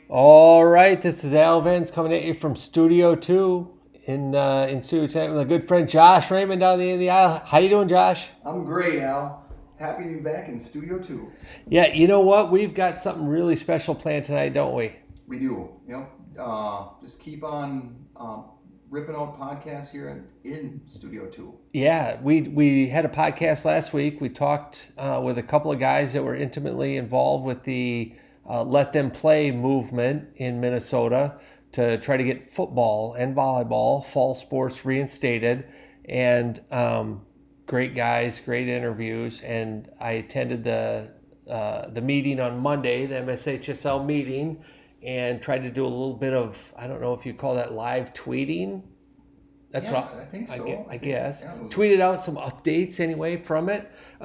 All right, this is Al Vance coming at you from Studio 2 in Studio 10 with a good friend Josh Raymond down the end of the aisle. How you doing, Josh? I'm great, Al. Happy to be back in Studio 2. Yeah, you know what? We've got something really special planned tonight, don't we? We do. Just keep on ripping out podcasts here in Studio 2. Yeah, we had a podcast last week. We talked with a couple of guys that were intimately involved with the Let Them Play movement in Minnesota to try to get football and volleyball, fall sports reinstated. And great guys, great interviews. And I attended the meeting on Monday, the MSHSL meeting, and tried to do a little bit of, I don't know if you call that live tweeting. That's Yeah, what I think so. I guess. Yeah, it was- Tweeted out some updates anyway from it.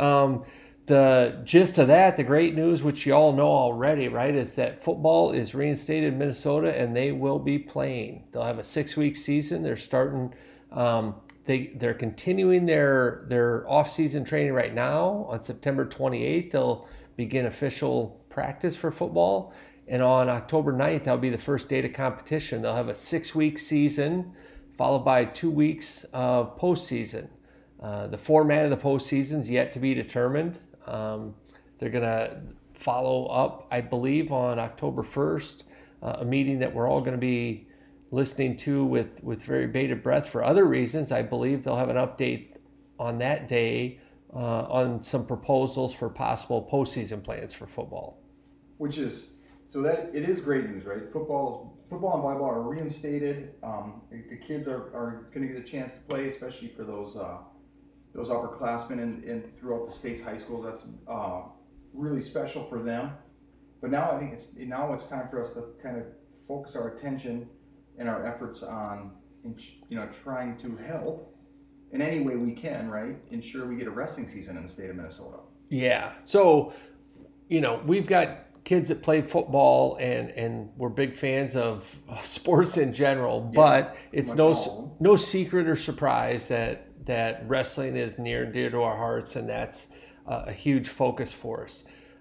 The gist of that, the great news, which you all know already, right, is that football is reinstated in Minnesota and they will be playing. They'll have a 6-week season. They're starting. They're continuing their off-season training right now. On September 28th, they'll begin official practice for football. And on October 9th, that'll be the first day of competition. They'll have a 6-week season followed by 2 weeks of postseason. The format of the postseason is yet to be determined. They're going to follow up, I believe, on October 1st, a meeting that we're all going to be listening to with very bated breath for other reasons. I believe they'll have an update on that day on some proposals for possible postseason plans for football. Which is, so that it is great news, right? Football and volleyball are reinstated. The kids are going to get a chance to play, especially for those upperclassmen and throughout the state's high schools. That's really special for them. But now I think it's time for us to kind of focus our attention and our efforts on trying to help in any way we can, right? Ensure we get a wrestling season in the state of Minnesota. Yeah. So, we've got kids that play football and we're big fans of sports in general, but it's no secret or surprise that wrestling is near and dear to our hearts, and that's a huge focus for us.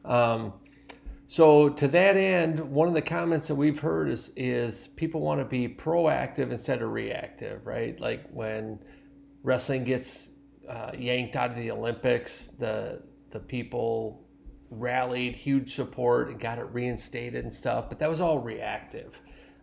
So to that end, one of the comments that we've heard is people want to be proactive instead of reactive, right? Like when wrestling gets yanked out of the Olympics, the people rallied, huge support, and got it reinstated and stuff, but that was all reactive.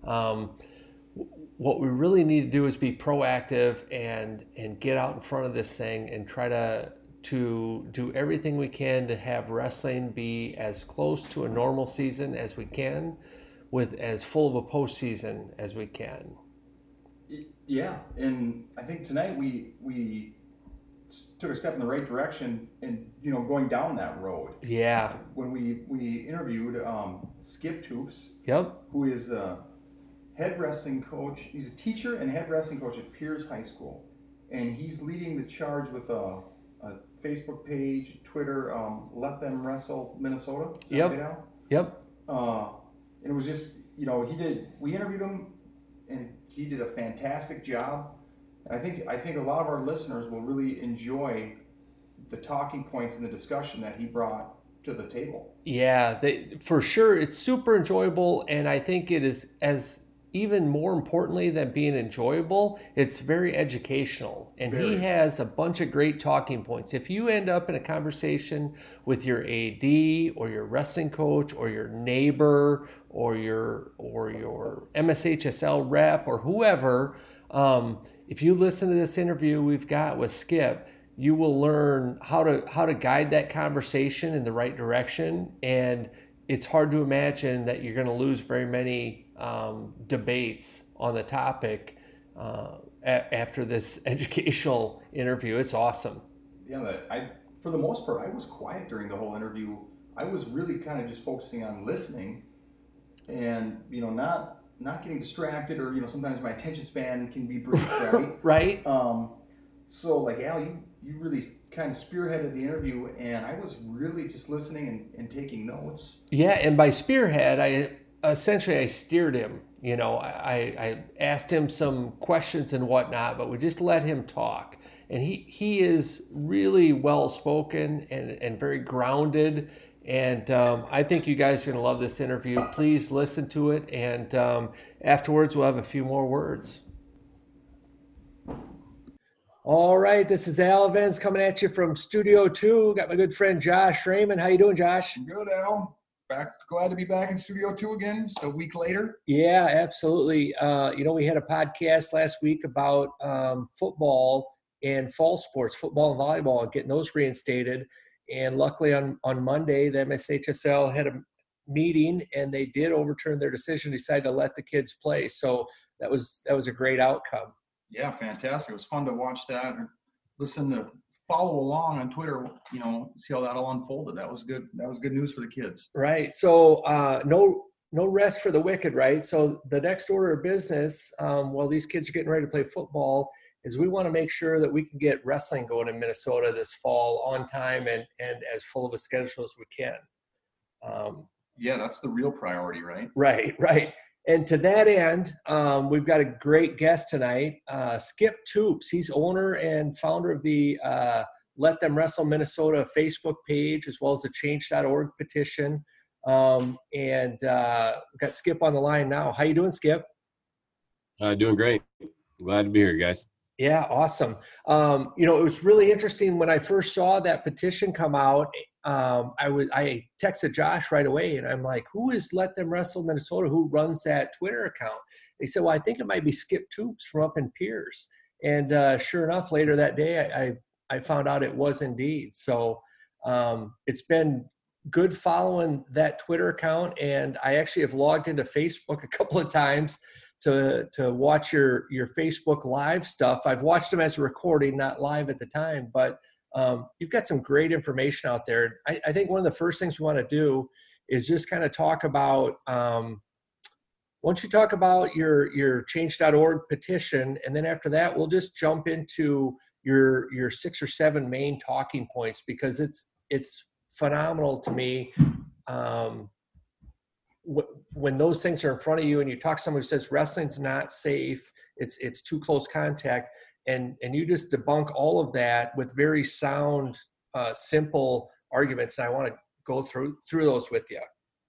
What we really need to do is be proactive and get out in front of this thing and try to do everything we can to have wrestling be as close to a normal season as we can, with as full of a postseason as we can. Yeah, and I think tonight we took a step in the right direction and going down that road. Yeah. When we interviewed Skip Toops, Yep. who is a head wrestling coach. He's a teacher and head wrestling coach at Pierce High School, and he's leading the charge with a Facebook page, Twitter, Let Them Wrestle Minnesota. Yep. Right now? Yep. And it was just we interviewed him and he did a fantastic job. And I think a lot of our listeners will really enjoy the talking points and the discussion that he brought to the table. Yeah, for sure. It's super enjoyable, and I think it is, as even more importantly than being enjoyable, it's very educational. And he has a bunch of great talking points. If you end up in a conversation with your AD or your wrestling coach or your neighbor or your MSHSL rep or whoever, if you listen to this interview we've got with Skip, you will learn how to guide that conversation in the right direction. And it's hard to imagine that you're going to lose very many debates on the topic after this educational interview. It's awesome. Yeah, for the most part, I was quiet during the whole interview. I was really kind of just focusing on listening and, not getting distracted, or, sometimes my attention span can be brief, right? Right. So like Al, you really kind of spearheaded the interview, and I was really just listening and taking notes. Yeah, and by spearhead, I steered him. I asked him some questions and whatnot, but we just let him talk. And he is really well spoken and very grounded And I think you guys are going to love this interview. Please listen to it. And afterwards, we'll have a few more words. All right, this is Al Evans coming at you from Studio 2. Got my good friend Josh Raymond. How you doing, Josh? Good, Al. Glad to be back in Studio 2 again, just a week later. Yeah, absolutely. We had a podcast last week about football and fall sports, football and volleyball, and getting those reinstated. And luckily on Monday, the MSHSL had a meeting and they did overturn their decision, decided to let the kids play. So that was a great outcome. Yeah, fantastic. It was fun to watch that and follow along on Twitter, see how that all unfolded. That was good. That was good news for the kids. Right. So no rest for the wicked, right? So the next order of business, while these kids are getting ready to play football, is we want to make sure that we can get wrestling going in Minnesota this fall on time and as full of a schedule as we can. Yeah, that's the real priority, right? Right. And to that end, we've got a great guest tonight, Skip Toops. He's owner and founder of the Let Them Wrestle Minnesota Facebook page, as well as the Change.org petition. And we've got Skip on the line now. How you doing, Skip? Doing great. Glad to be here, guys. Yeah, awesome. It was really interesting when I first saw that petition come out. I texted Josh right away and I'm like, who is Let Them Wrestle Minnesota? Who runs that Twitter account? He said, well, I think it might be Skip Toops from up in Pierce. And sure enough, later that day, I found out it was indeed. So it's been good following that Twitter account. And I actually have logged into Facebook a couple of times to watch your Facebook live stuff. I've watched them as a recording, not live at the time, but you've got some great information out there. I think one of the first things we want to do is just kind of talk about, once you talk about your change.org petition, and then after that, we'll just jump into your 6 or 7 main talking points, because it's phenomenal to me. When those things are in front of you and you talk to someone who says wrestling's not safe, it's too close contact, and you just debunk all of that with very sound, simple arguments. And I want to go through those with you.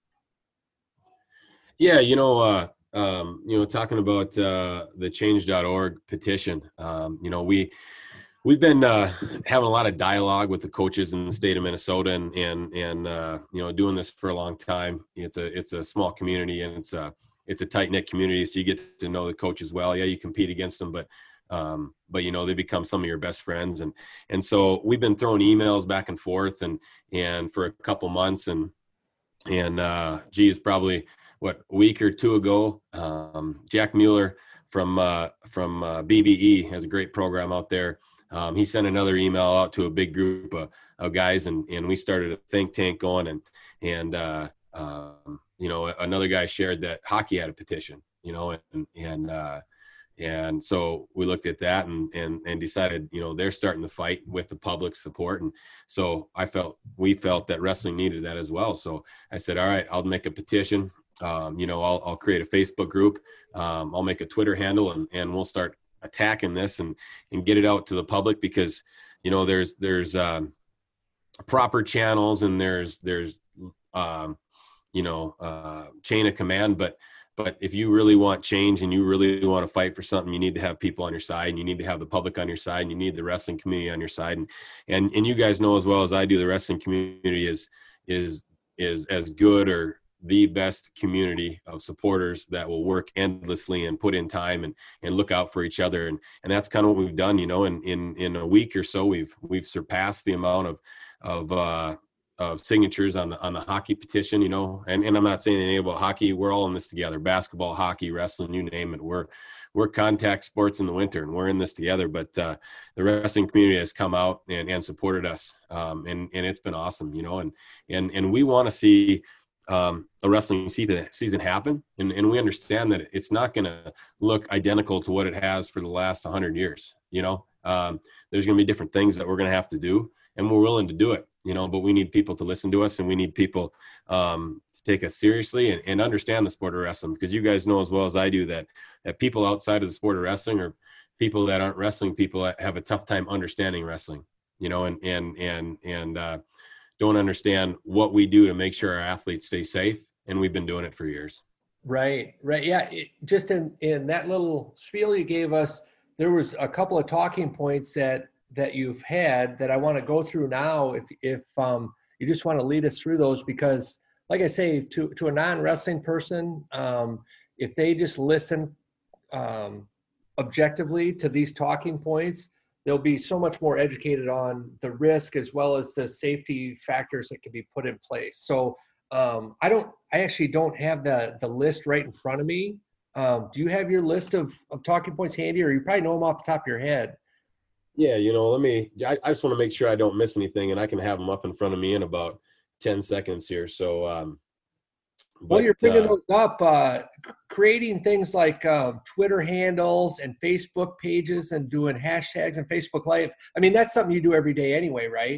Yeah, talking about the change.org petition, we've been having a lot of dialogue with the coaches in the state of Minnesota, and doing this for a long time. It's a small community, and it's a tight-knit community, so you get to know the coaches well. Yeah, you compete against them, but they become some of your best friends, and so we've been throwing emails back and forth and for a couple months, and it's probably a week or two ago, Jack Mueller from BBE has a great program out there. He sent another email out to a big group of guys, and we started a think tank going, and another guy shared that hockey had a petition, and so we looked at that and decided, they're starting the fight with the public support. And so we felt that wrestling needed that as well. So I said, all right, I'll make a petition. I'll create a Facebook group. I'll make a Twitter handle, and we'll start attacking this and get it out to the public, because, there's proper channels, and there's chain of command, but if you really want change and you really want to fight for something, you need to have people on your side, and you need to have the public on your side, and you need the wrestling community on your side. And you guys know as well as I do, the wrestling community is as good or the best community of supporters that will work endlessly and put in time and look out for each other. And that's kind of what we've done, in a week or so, we've surpassed the amount of signatures on the hockey petition, and I'm not saying anything about hockey. We're all in this together: basketball, hockey, wrestling, you name it. We're contact sports in the winter, and we're in this together. But the wrestling community has come out and supported us, and it's been awesome, and we want to see a wrestling season happen, and we understand that it's not going to look identical to what it has for the last 100 years. There's going to be different things that we're going to have to do, and we're willing to do it, but we need people to listen to us, and we need people to take us seriously and understand the sport of wrestling, because you guys know as well as I do that people outside of the sport of wrestling, or people that aren't wrestling people, have a tough time understanding wrestling, and don't understand what we do to make sure our athletes stay safe. And we've been doing it for years. Right. Yeah. Just in that little spiel you gave us, there was a couple of talking points that you've had that I want to go through now. If you just want to lead us through those, because like I say, to a non-wrestling person, if they just listen objectively to these talking points, they'll be so much more educated on the risk as well as the safety factors that can be put in place. So I actually don't have the list right in front of me. Do you have your list of talking points handy, or you probably know them off the top of your head? Yeah, I just want to make sure I don't miss anything, and I can have them up in front of me in about 10 seconds here. So, while you're picking those up, creating things like Twitter handles and Facebook pages and doing hashtags and Facebook Live. I mean, that's something you do every day anyway, right?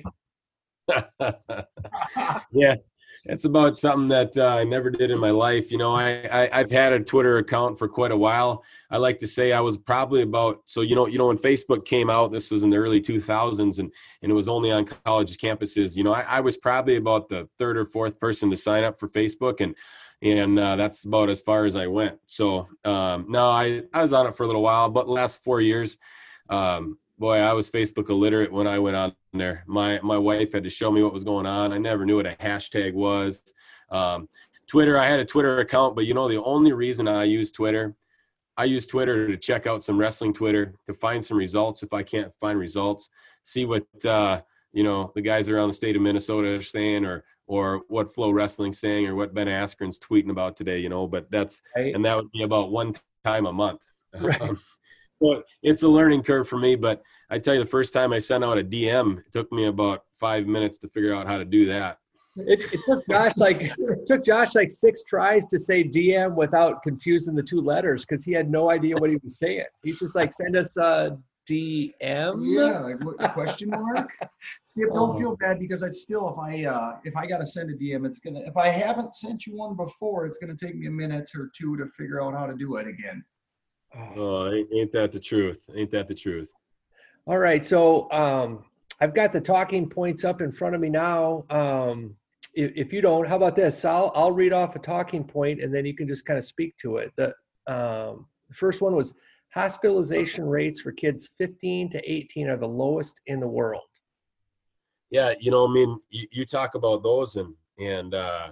Yeah, it's about something that I never did in my life. I've had a Twitter account for quite a while. I like to say I was probably about, so when Facebook came out, this was in the early 2000s, and it was only on college campuses. I was probably about the third or fourth person to sign up for Facebook, and that's about as far as I went. So no, I was on it for a little while, but the last 4 years, boy, I was Facebook illiterate when I went on there. My wife had to show me what was going on. I never knew what a hashtag was. Twitter, I had a Twitter account, but the only reason I use Twitter to check out some wrestling Twitter, to find some results if I can't find results, see what the guys around the state of Minnesota are saying, or what Flow Wrestling's saying, or what Ben Askren's tweeting about today, but that's right. And that would be about one time a month. Right. Well, it's a learning curve for me, but I tell you, the first time I sent out a DM, it took me about 5 minutes to figure out how to do that. It took Josh like 6 tries to say DM without confusing the 2 letters, because he had no idea what he was saying. He's just like, send us a DM. Yeah, like what, question mark? Skip, don't feel bad, because if I gotta send a DM, if I haven't sent you one before, it's gonna take me a minute or 2 to figure out how to do it again. Oh, ain't that the truth? Ain't that the truth? All right. So I've got the talking points up in front of me now. If you don't, how about this? I'll read off a talking point, and then you can just kind of speak to it. The first one was hospitalization rates for kids 15 to 18 are the lowest in the world. Yeah, you talk about those, and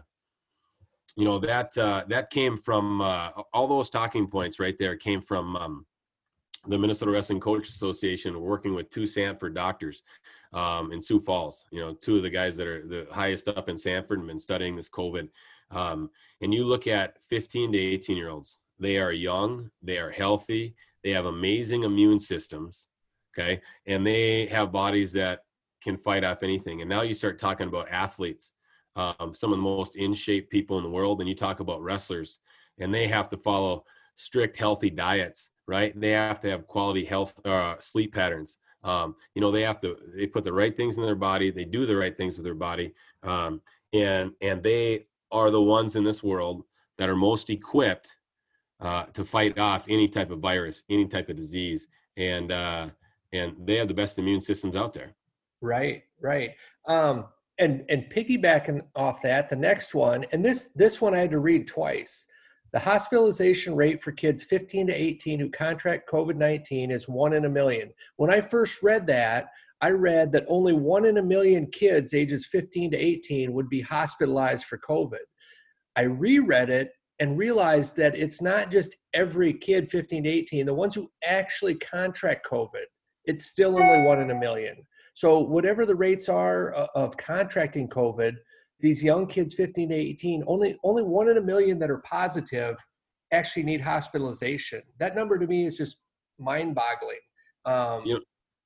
that came from all those talking points right there came from the Minnesota Wrestling Coach Association, working with 2 Sanford doctors in Sioux Falls. 2 of the guys that are the highest up in Sanford and been studying this COVID. And you look at 15 to 18-year-olds. They are young, they are healthy, they have amazing immune systems, okay? And they have bodies that can fight off anything. And now you start talking about athletes. Some of the most in-shape people in the world, and you talk about wrestlers, and they have to follow strict, healthy diets, right? They have to have quality health, sleep patterns. They put the right things in their body. They do the right things with their body. And they are the ones in this world that are most equipped to fight off any type of virus, any type of disease. And they have the best immune systems out there. Right. And piggybacking off that, the next one, and this one I had to read twice. The hospitalization rate for kids 15 to 18 who contract COVID-19 is 1 in a million. When I first read that, I read that only 1 in a million kids ages 15 to 18 would be hospitalized for COVID. I reread it and realized that it's not just every kid 15 to 18, the ones who actually contract COVID, it's still only 1 in a million. So whatever the rates are of contracting COVID, these young kids, 15 to 18, only 1 in a million that are positive actually need hospitalization. That number to me is just mind-boggling. And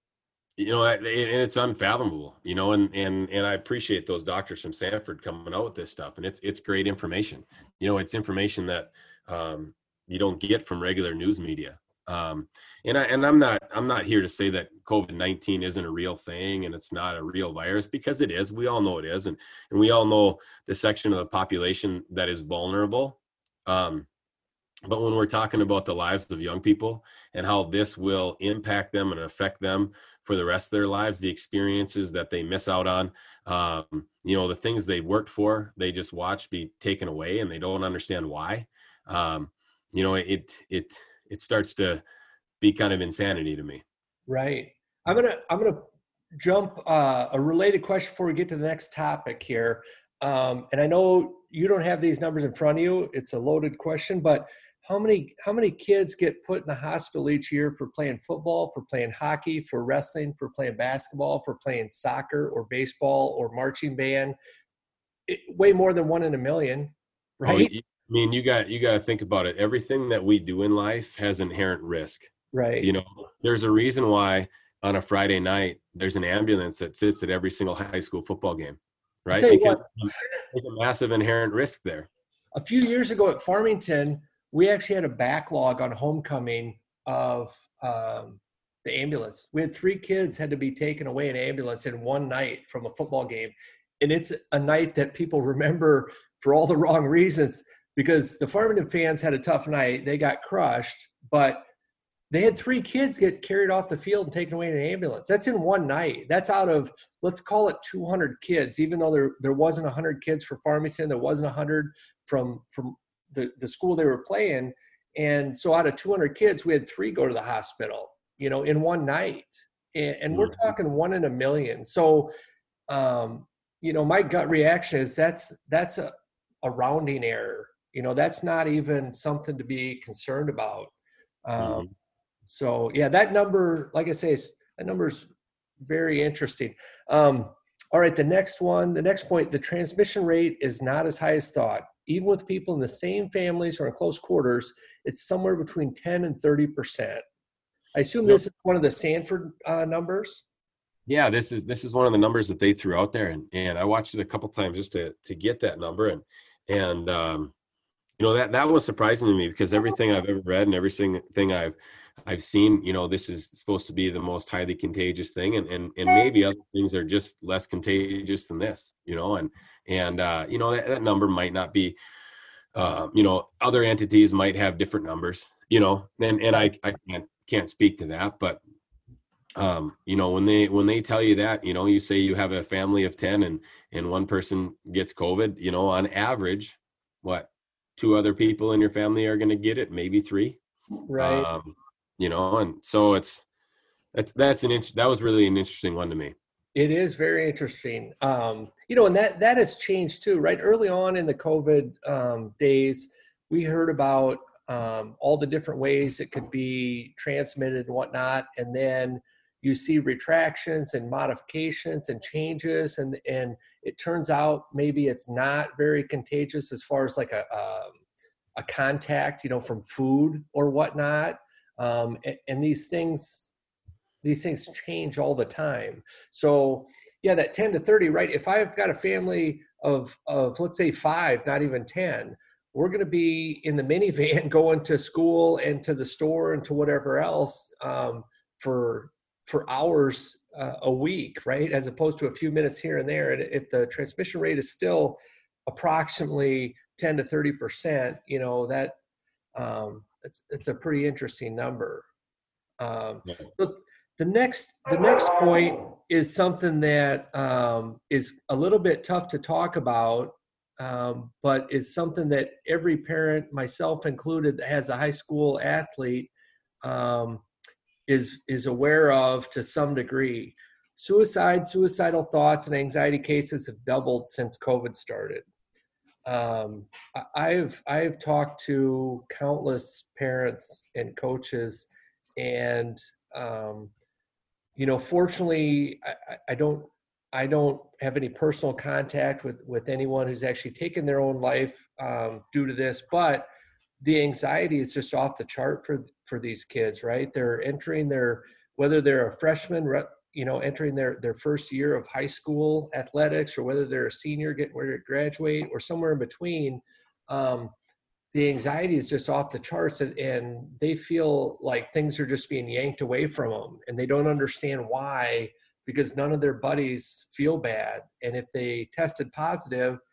it's unfathomable, and I appreciate those doctors from Sanford coming out with this stuff, and it's great information. It's information that you don't get from regular news media. And I'm not here to say that COVID-19 isn't a real thing and it's not a real virus, because it is. We all know it is. And we all know the section of the population that is vulnerable. But when we're talking about the lives of young people and how this will impact them and affect them for the rest of their lives, the experiences that they miss out on, the things they worked for, they just watch be taken away and they don't understand why. Um, it starts to be kind of insanity to me. Right. I'm gonna jump a related question before we get to the next topic here. And I know you don't have these numbers in front of you. It's a loaded question, but how many kids get put in the hospital each year for playing football, for playing hockey, for wrestling, for playing basketball, for playing soccer or baseball or marching band? Way more than 1 in a million, right? You got to think about it. Everything that we do in life has inherent risk. Right. There's a reason why on a Friday night there's an ambulance that sits at every single high school football game, right? Because there's a massive inherent risk there. A few years ago at Farmington, we actually had a backlog on homecoming of the ambulance. We had 3 kids had to be taken away in an ambulance in one night from a football game. And it's a night that people remember for all the wrong reasons, because the Farmington fans had a tough night. They got crushed, but they had 3 kids get carried off the field and taken away in an ambulance. That's in one night. That's out of, let's call it 200 kids, even though there wasn't 100 kids for Farmington. There wasn't 100 from the school they were playing. And so out of 200 kids, we had 3 go to the hospital, in one night. And we're talking 1 in a million. So, my gut reaction is that's a rounding error. That's not even something to be concerned about. So yeah, that number, like I say, that number's very interesting. All right, the next point, the transmission rate is not as high as thought. Even with people in the same families or in close quarters, it's somewhere between 10 and 30%. I assume this is one of the Sanford numbers. Yeah, this is one of the numbers that they threw out there, and I watched it a couple times just to get that number, and that was surprising to me, because everything I've ever read and everything I've seen, this is supposed to be the most highly contagious thing, and maybe other things are just less contagious than this, that number might not be, other entities might have different numbers, and I can't speak to that, but when they tell you that, you say you have a family of 10 and one person gets COVID, on average, what, 2 other people in your family are going to get it, maybe 3. Right. And so that was really an interesting one to me. It is very interesting. And that has changed too, right? Early on in the COVID days, we heard about all the different ways it could be transmitted and whatnot. And then you see retractions and modifications and changes, and it turns out maybe it's not very contagious as far as like a contact, from food or whatnot. And these things change all the time. So yeah, that 10 to 30, right? If I've got a family of let's say 5, not even 10, we're going to be in the minivan going to school and to the store and to whatever else for hours a week, right? As opposed to a few minutes here and there. And if the transmission rate is still approximately 10 to 30%, that it's a pretty interesting number. Look, the next point is something that is a little bit tough to talk about, but is something that every parent, myself included, that has a high school athlete is aware of to some degree. Suicidal thoughts, and anxiety cases have doubled since COVID started. I've talked to countless parents and coaches, and fortunately, I don't have any personal contact with anyone who's actually taken their own life due to this, but the anxiety is just off the chart for these kids, right? They're entering whether they're a freshman, entering their first year of high school athletics, or whether they're a senior getting ready to graduate, or somewhere in between, the anxiety is just off the charts, and they feel like things are just being yanked away from them, and they don't understand why, because none of their buddies feel bad. And if they tested positive,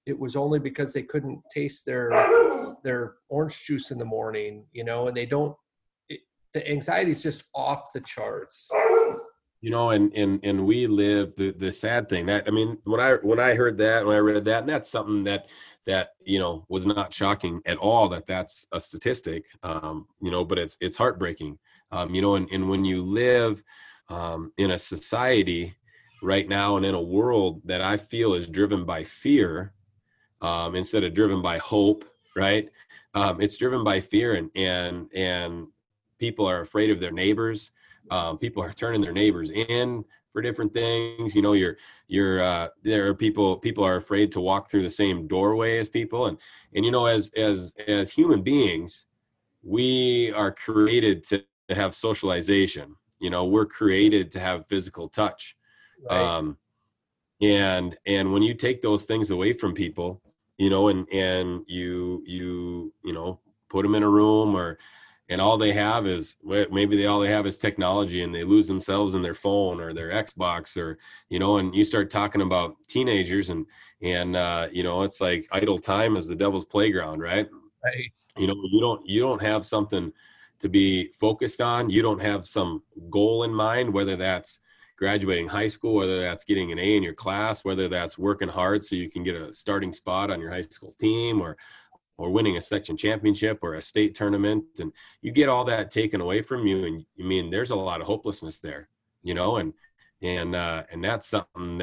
it was only because they couldn't taste their orange juice in the morning, and they don't, the anxiety is just off the charts. And we live the sad thing that, I mean, when I heard that, when I read that, and that's something that was not shocking at all, that's a statistic, but it's heartbreaking, and when you live in a society right now and in a world that I feel is driven by fear, instead of driven by hope, right? It's driven by fear, and people are afraid of their neighbors. People are turning their neighbors in for different things. There are people are afraid to walk through the same doorway as people. And as human beings, we are created to have socialization. We're created to have physical touch. Right. And when you take those things away from people, and you put them in a room, and all they have is, maybe all they have is technology, and they lose themselves in their phone or their Xbox, or, and you start talking about teenagers, and it's like idle time is the devil's playground, right? Right. You don't have something to be focused on. You don't have some goal in mind, whether that's graduating high school, whether that's getting an A in your class, whether that's working hard so you can get a starting spot on your high school team, or winning a section championship or a state tournament. And you get all that taken away from you. And I mean, there's a lot of hopelessness there, and that's something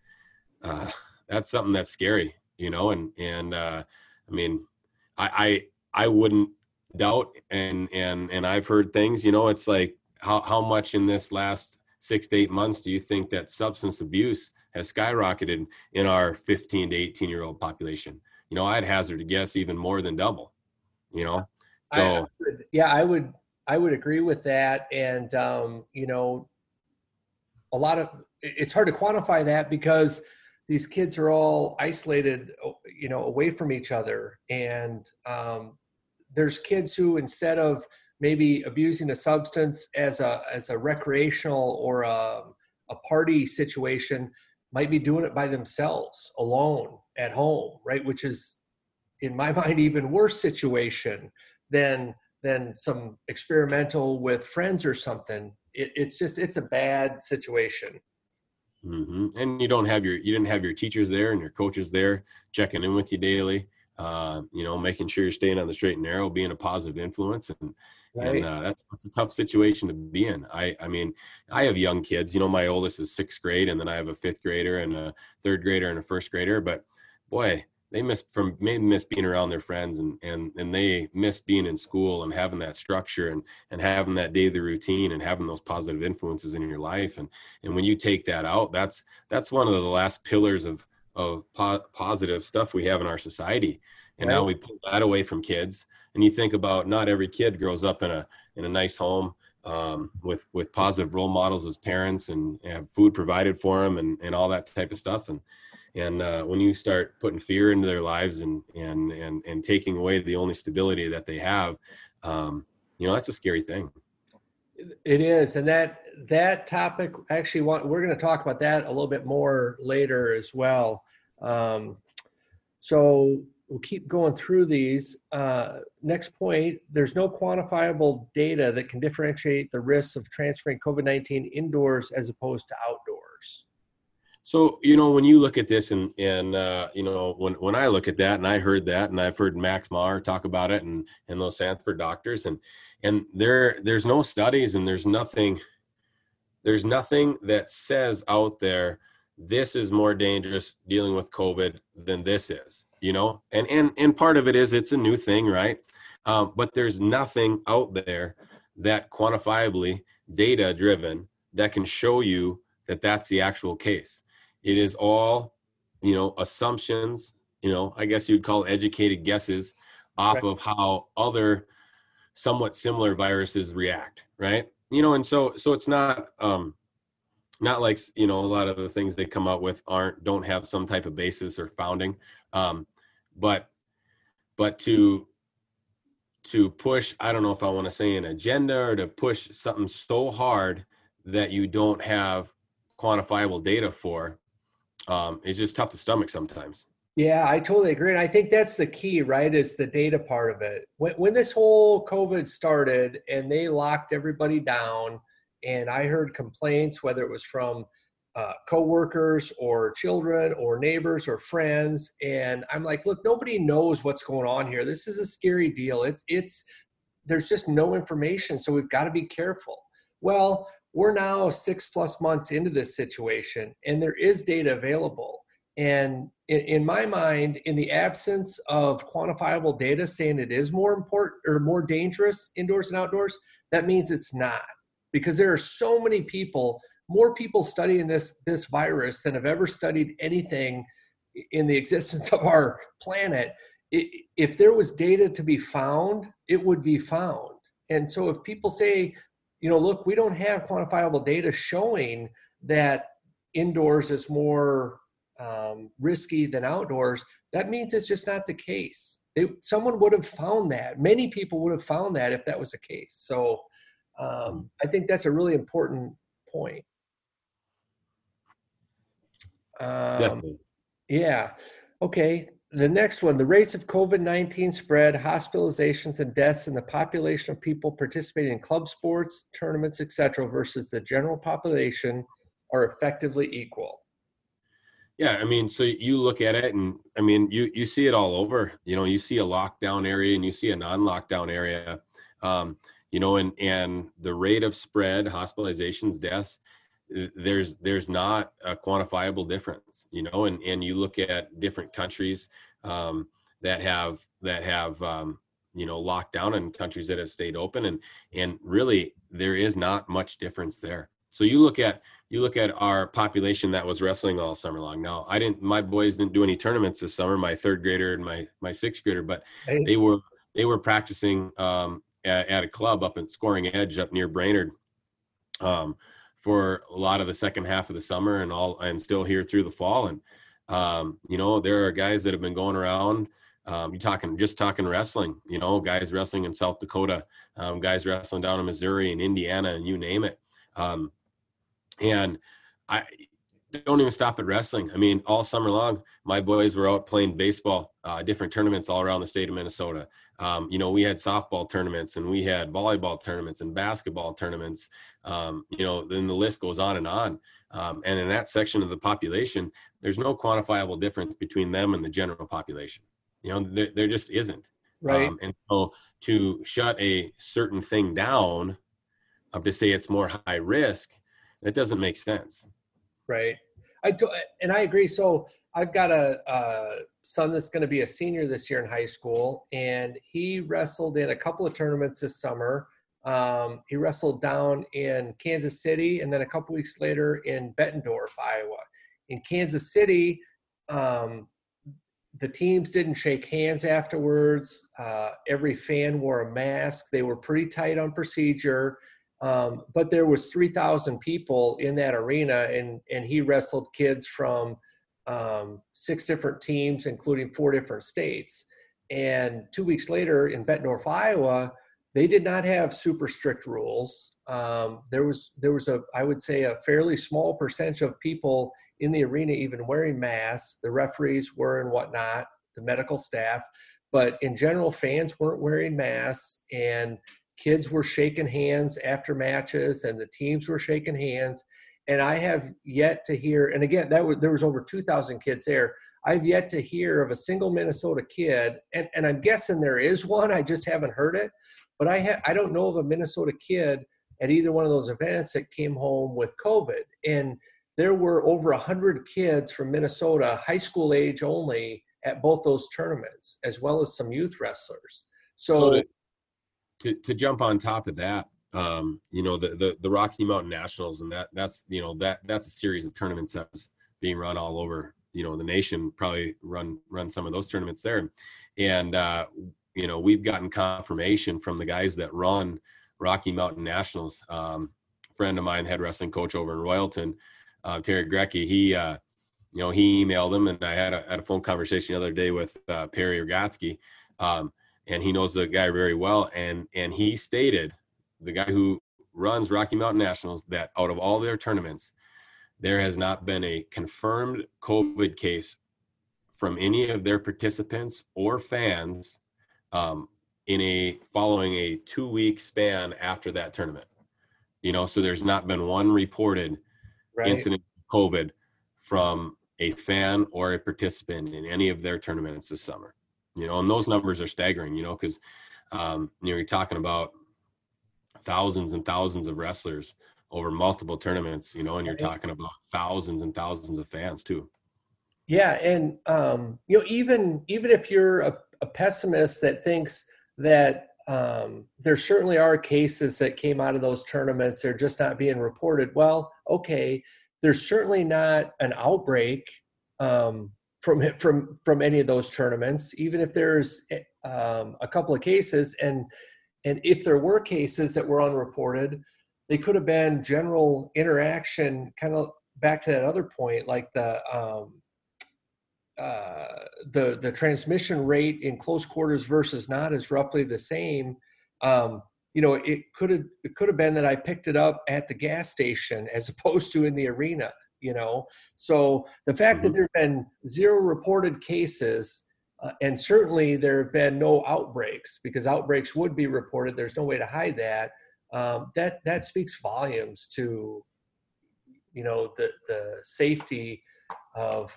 that's scary, I mean, I wouldn't doubt. And I've heard things, it's like, how much in this last 6 to 8 months do you think that substance abuse has skyrocketed in our 15 to 18-year-old population? I'd hazard to guess even more than double, So I would agree with that. And, a lot of, it's hard to quantify that because these kids are all isolated, away from each other. And there's kids who, instead of maybe abusing a substance as a recreational or a party situation, might be doing it by themselves, alone at home, right? Which is, in my mind, even worse situation than some experimental with friends or something. It's a bad situation. Mm-hmm. And you didn't have your teachers there and your coaches there checking in with you daily, making sure you're staying on the straight and narrow, being a positive influence. Right. And that's a tough situation to be in. I mean, I have young kids, my oldest is 6th grade, and then I have a 5th grader and a 3rd grader and a 1st grader, but boy, they miss being around their friends, and they miss being in school and having that structure and having that daily routine and having those positive influences in your life. And when you take that out, that's one of the last pillars of positive stuff we have in our society. And Right. now we pull that away from kids. And you think about, not every kid grows up in a nice home, with positive role models as parents, and have food provided for them, and all that type of stuff. And when you start putting fear into their lives and taking away the only stability that they have, that's a scary thing. It is. And that topic, actually, we're going to talk about that a little bit more later as well. So we'll keep going through these. Next point, there's no quantifiable data that can differentiate the risks of transferring COVID-19 indoors as opposed to outdoors. So, when you look at this, and when I look at that, and I heard that, and I've heard Max Maher talk about it, and those Sanford doctors, and there's no studies, and there's nothing that says out there, this is more dangerous dealing with COVID than this is, and part of it is it's a new thing, right? But there's nothing out there that quantifiably data driven that can show you that that's the actual case. It is all, assumptions, I guess you'd call educated guesses off Right. of how other somewhat similar viruses react. Right. And so it's not like, a lot of the things they come out with don't have some type of basis or founding. But to push, I don't know if I want to say an agenda, or to push something so hard that you don't have quantifiable data for, is just tough to stomach sometimes. Yeah, I totally agree. And I think that's the key, right? Is the data part of it. When this whole COVID started and they locked everybody down, and I heard complaints, whether it was from coworkers or children or neighbors or friends, and I'm like, look, nobody knows what's going on here. This is a scary deal. It's there's just no information, so we've got to be careful. Well, we're now 6+ months into this situation, and there is data available. And in my mind, in the absence of quantifiable data saying it is more important or more dangerous indoors and outdoors, that means it's not. Because there are so many people, more people studying this virus than have ever studied anything in the existence of our planet. If there was data to be found, it would be found. And so if people say, look, we don't have quantifiable data showing that indoors is more risky than outdoors, that means it's just not the case. Someone would have found that. Many people would have found that if that was the case. So I think that's a really important point. Definitely. Yeah. Okay. The next one, the rates of COVID-19 spread, hospitalizations, and deaths in the population of people participating in club sports, tournaments, etc., versus the general population are effectively equal. Yeah, I mean, so you look at it, and I mean, you see it all over. You see a lockdown area and you see a non-lockdown area. And the rate of spread, hospitalizations, deaths, there's not a quantifiable difference. And you look at different countries that have locked down, and countries that have stayed open, and really there is not much difference there. So you look at our population that was wrestling all summer long. Now, my boys didn't do any tournaments this summer, my third grader and my sixth grader, but they were practicing at a club up in Scoring Edge up near Brainerd for a lot of the second half of the summer and still here through the fall. And there are guys that have been going around. You're talking wrestling, guys wrestling in South Dakota, guys wrestling down in Missouri and Indiana, and you name it. And I don't even stop at wrestling. I mean, all summer long, my boys were out playing baseball, different tournaments all around the state of Minnesota. We had softball tournaments, and we had volleyball tournaments and basketball tournaments. Then the list goes on and on. And in that section of the population, there's no quantifiable difference between them and the general population. There just isn't. Right. And so to shut a certain thing down, to say it's more high risk, that doesn't make sense. Right. And I agree. So I've got a son that's going to be a senior this year in high school, and he wrestled in a couple of tournaments this summer. He wrestled down in Kansas City, and then a couple weeks later in Bettendorf, Iowa. In Kansas City, the teams didn't shake hands afterwards. Every fan wore a mask. They were pretty tight on procedure. But there was 3,000 people in that arena, and he wrestled kids from 6 different teams, including 4 different states. And 2 weeks later in Bettendorf, Iowa, they did not have super strict rules. There was I would say a fairly small percentage of people in the arena even wearing masks. The referees were and whatnot, the medical staff, but in general, fans weren't wearing masks, and kids were shaking hands after matches, and the teams were shaking hands. And I have yet to hear, and again, there was over 2,000 kids there. I've yet to hear of a single Minnesota kid, and I'm guessing there is one, I just haven't heard it, but I don't know of a Minnesota kid at either one of those events that came home with COVID. And there were over 100 kids from Minnesota, high school age only, at both those tournaments, as well as some youth wrestlers. So to jump on top of that, the Rocky Mountain Nationals, and that's a series of tournaments that's being run all over, the nation, probably run some of those tournaments there. And, we've gotten confirmation from the guys that run Rocky Mountain Nationals. Friend of mine, head wrestling coach over in Royalton, Terry Grecky, he emailed him, and I had a phone conversation the other day with Perry Rogatsky, and he knows the guy very well. And he stated, the guy who runs Rocky Mountain Nationals, that out of all their tournaments, there has not been a confirmed COVID case from any of their participants or fans following a 2-week span after that tournament. So there's not been one reported incident of COVID from a fan or a participant in any of their tournaments this summer. And those numbers are staggering, because you're talking about thousands and thousands of wrestlers over multiple tournaments, and you're talking about thousands and thousands of fans too. Yeah. And, even if you're a pessimist that thinks that there certainly are cases that came out of those tournaments, they're just not being reported. Well, okay, there's certainly not an outbreak from any of those tournaments, even if there's a couple of cases. And if there were cases that were unreported, they could have been general interaction, kind of back to that other point, like the transmission rate in close quarters versus not is roughly the same. It could have been that I picked it up at the gas station as opposed to in the arena. So the fact that there have been 0 reported cases, and certainly there have been no outbreaks, because outbreaks would be reported. There's no way to hide that. That speaks volumes to, the safety of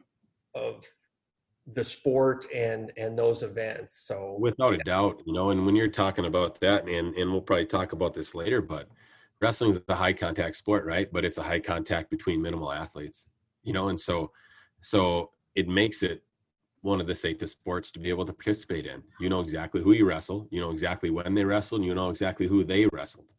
the sport and those events. So without a doubt, and when you're talking about that, and we'll probably talk about this later, but wrestling is a high contact sport, right? But it's a high contact between minimal athletes, and so it makes it one of the safest sports to be able to participate in. You know exactly who you wrestle, you know exactly when they wrestled, and you know exactly who they wrestled.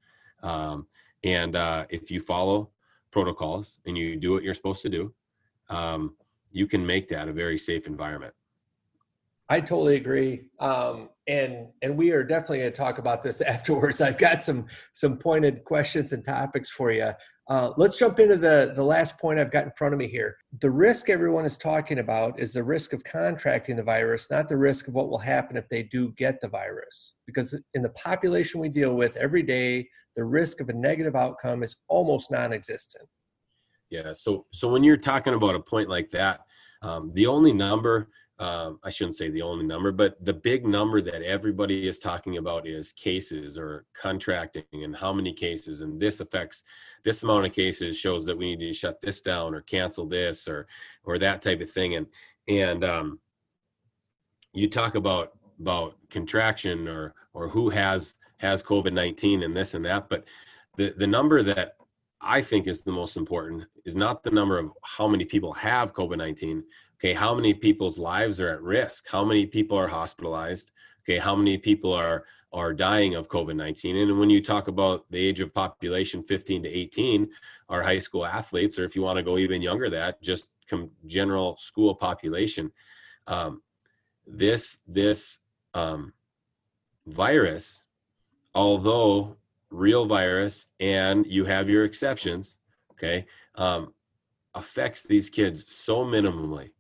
If you follow protocols and you do what you're supposed to do, you can make that a very safe environment. I totally agree. And we are definitely going to talk about this afterwards. I've got some pointed questions and topics for you. Let's jump into the last point I've got in front of me here. The risk everyone is talking about is the risk of contracting the virus, not the risk of what will happen if they do get the virus. Because in the population we deal with every day, the risk of a negative outcome is almost non-existent. Yeah. So when you're talking about a point like that, the only number, I shouldn't say the only number, but the big number that everybody is talking about is cases or contracting and how many cases, and this affects this amount of cases, shows that we need to shut this down or cancel this or that type of thing. And you talk about contraction or who has COVID-19 and this and that, but the number that I think is the most important is not the number of how many people have COVID-19. Okay, how many people's lives are at risk? How many people are hospitalized? Okay, how many people are dying of COVID-19? And when you talk about the age of population 15 to 18, our high school athletes, or if you want to go even younger, that just general school population, this virus, although real virus, and you have your exceptions, okay, affects these kids so minimally.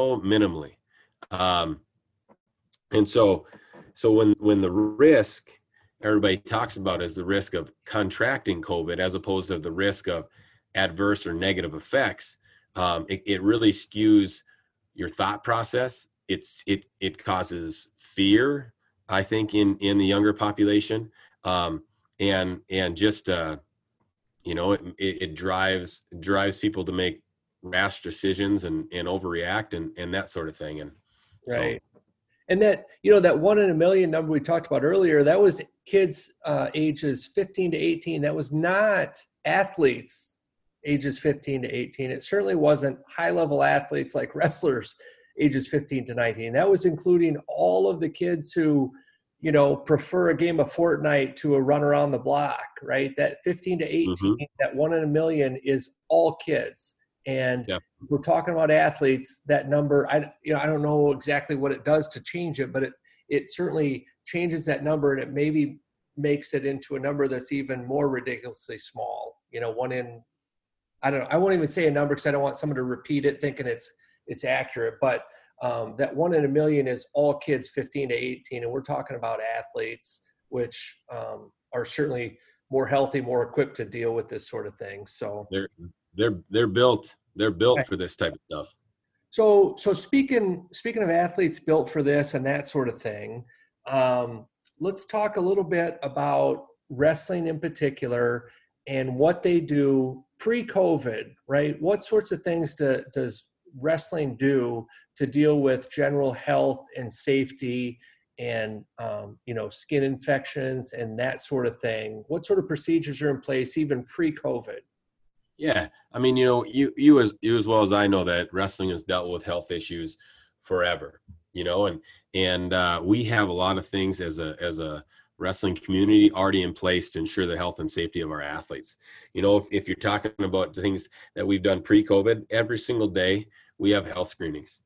And so when the risk everybody talks about is the risk of contracting COVID as opposed to the risk of adverse or negative effects, it really skews your thought process. It causes fear, I think, in the younger population, and just it drives people to make rash decisions and overreact and that sort of thing. And right. And that, that 1 in a million number we talked about earlier, that was kids ages 15 to 18. That was not athletes ages 15 to 18. It certainly wasn't high level athletes like wrestlers ages 15 to 19. That was including all of the kids who, prefer a game of Fortnite to a run around the block, right? That 15 to 18, that 1 in a million is all kids. And if we're talking about athletes, that number, I don't know exactly what it does to change it, but it certainly changes that number, and it maybe makes it into a number that's even more ridiculously small. 1 in, I don't know, I won't even say a number because I don't want someone to repeat it thinking it's accurate, but that 1 in a million is all kids 15 to 18, and we're talking about athletes, which are certainly more healthy, more equipped to deal with this sort of thing. So they're built for this type of stuff. So speaking of athletes built for this and that sort of thing, let's talk a little bit about wrestling in particular and what they do pre-COVID, right? What sorts of things does wrestling do to deal with general health and safety and skin infections and that sort of thing? What sort of procedures are in place even pre-COVID? Yeah, I mean, you as well as I know that wrestling has dealt with health issues forever, and we have a lot of things as a wrestling community already in place to ensure the health and safety of our athletes. If you're talking about the things that we've done pre-COVID, every single day we have health screenings.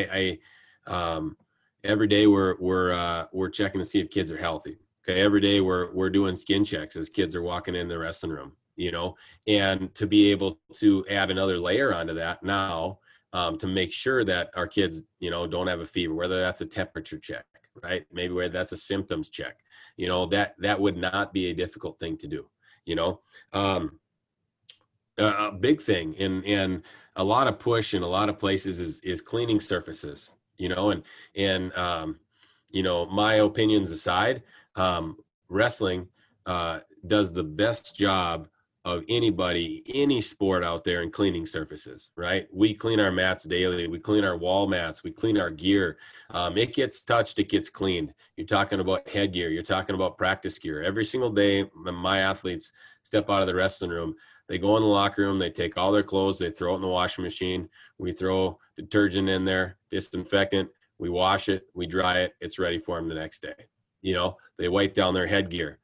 Every day we're checking to see if kids are healthy. Okay, every day we're doing skin checks as kids are walking in the wrestling room. And to be able to add another layer onto that now, to make sure that our kids, don't have a fever, whether that's a temperature check, right? Maybe whether that's a symptoms check, that would not be a difficult thing to do, a big thing and a lot of push in a lot of places is cleaning surfaces, and my opinions aside, wrestling, does the best job of anybody, any sport out there in cleaning surfaces, right? We clean our mats daily. We clean our wall mats. We clean our gear. It gets touched, it gets cleaned. You're talking about headgear. You're talking about practice gear. Every single day, when my athletes step out of the wrestling room, they go in the locker room, they take all their clothes, they throw it in the washing machine. We throw detergent in there, disinfectant. We wash it, we dry it. It's ready for them the next day. They wipe down their headgear.